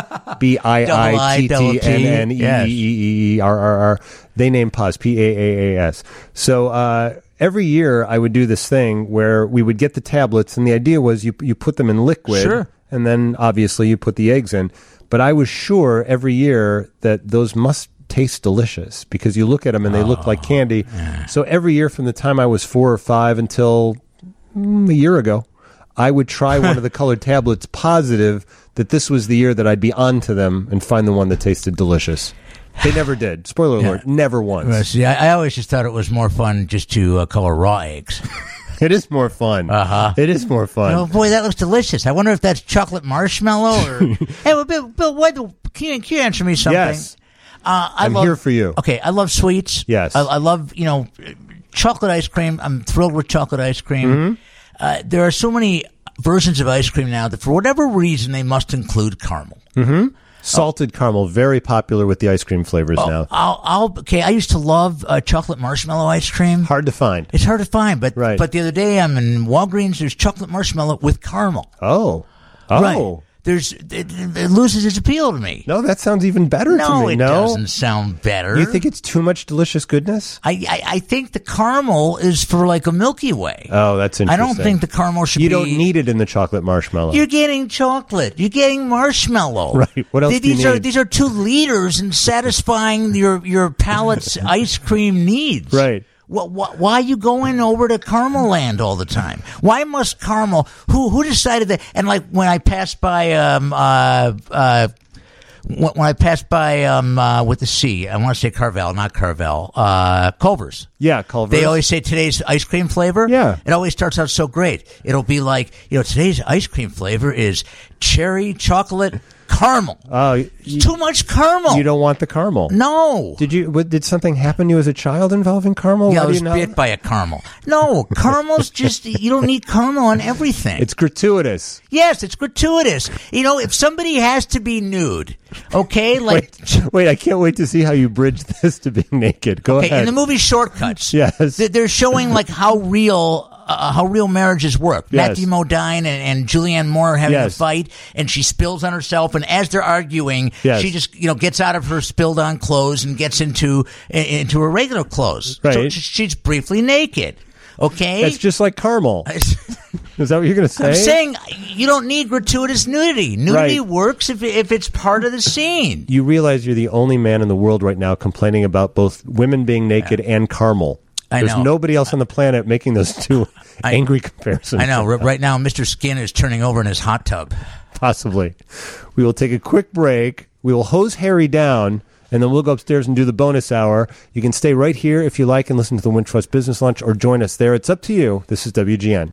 S1: B-I-I-T-T-N-N-E-E-E-E-R-R-R. They named Paz, P-A-A-A-S. So every year I would do this thing where we would get the tablets, and the idea was you put them in liquid,
S2: sure,
S1: and then obviously you put the eggs in. But I was sure every year that those must taste delicious because you look at them and they look like candy.
S2: Yeah.
S1: So every year from the time I was 4 or 5 until a year ago, I would try one of the colored tablets, positive that this was the year that I'd be onto them and find the one that tasted delicious. They never did. Spoiler alert, never once.
S2: Well, see, I always just thought it was more fun just to color raw eggs.
S1: It is more fun. It is more fun.
S2: Oh, boy, that looks delicious. I wonder if that's chocolate marshmallow or... Hey, well, Bill, can you answer me something?
S1: Yes. I'm here for you.
S2: Okay, I love sweets.
S1: Yes.
S2: I love, chocolate ice cream. I'm thrilled with chocolate ice cream.
S1: Mm-hmm.
S2: There are so many versions of ice cream now that for whatever reason they must include caramel.
S1: Mm-hmm. Salted caramel, very popular with the ice cream flavors now.
S2: I used to love chocolate marshmallow ice cream.
S1: Hard to find.
S2: It's hard to find, but the other day I'm in Walgreens. There's chocolate marshmallow with caramel.
S1: Oh.
S2: Right. it loses its appeal to me.
S1: No, that sounds even better to me.
S2: It doesn't sound better.
S1: You think it's too much delicious goodness?
S2: I think the caramel is for like a Milky Way.
S1: Oh, that's interesting.
S2: I don't think the caramel should
S1: You
S2: be...
S1: don't need it in the chocolate marshmallow.
S2: You're getting chocolate. You're getting marshmallow.
S1: Right. What else do you need?
S2: These are 2 liters in satisfying your palate's ice cream needs.
S1: Right.
S2: Why are you going over to Caramel Land all the time? Why must caramel? Who decided that? And like when I passed by, with the C, I want to say Carvel, not Carvel, Culver's.
S1: Yeah, Culver's.
S2: They always say today's ice cream flavor.
S1: Yeah.
S2: It always starts out so great. It'll be like, today's ice cream flavor is cherry chocolate caramel.
S1: Oh,
S2: too much caramel.
S1: You don't want the caramel.
S2: No.
S1: Did something happen to you as a child involving caramel?
S2: Yeah,
S1: Why
S2: I was
S1: do you know?
S2: bit by a caramel. No, caramel's just, you don't need caramel on everything.
S1: It's gratuitous.
S2: Yes, it's gratuitous. If somebody has to be nude, okay? Like,
S1: wait, I can't wait to see how you bridge this to being naked. Go ahead.
S2: In the movie Shortcuts,
S1: yes,
S2: they're showing like how real marriages work.
S1: Yes.
S2: Matthew Modine and Julianne Moore are having
S1: Yes.
S2: a fight, and she spills on herself. And as they're arguing,
S1: Yes.
S2: she just gets out of her spilled on clothes and gets into her regular clothes.
S1: Right.
S2: So she's briefly naked. Okay,
S1: that's just like caramel. Is that what you're going to say?
S2: I'm saying you don't need gratuitous nudity. Nudity
S1: Right.
S2: works if it's part of the scene.
S1: You realize you're the only man in the world right now complaining about both women being naked and caramel. There's
S2: know.
S1: nobody else on the planet making those two angry comparisons.
S2: I know. Right now, Mr. Skin is turning over in his hot tub.
S1: Possibly. We will take a quick break. We will hose Harry down, and then we'll go upstairs and do the bonus hour. You can stay right here if you like and listen to the Wintrust Business Lunch, or join us there. It's up to you. This is WGN.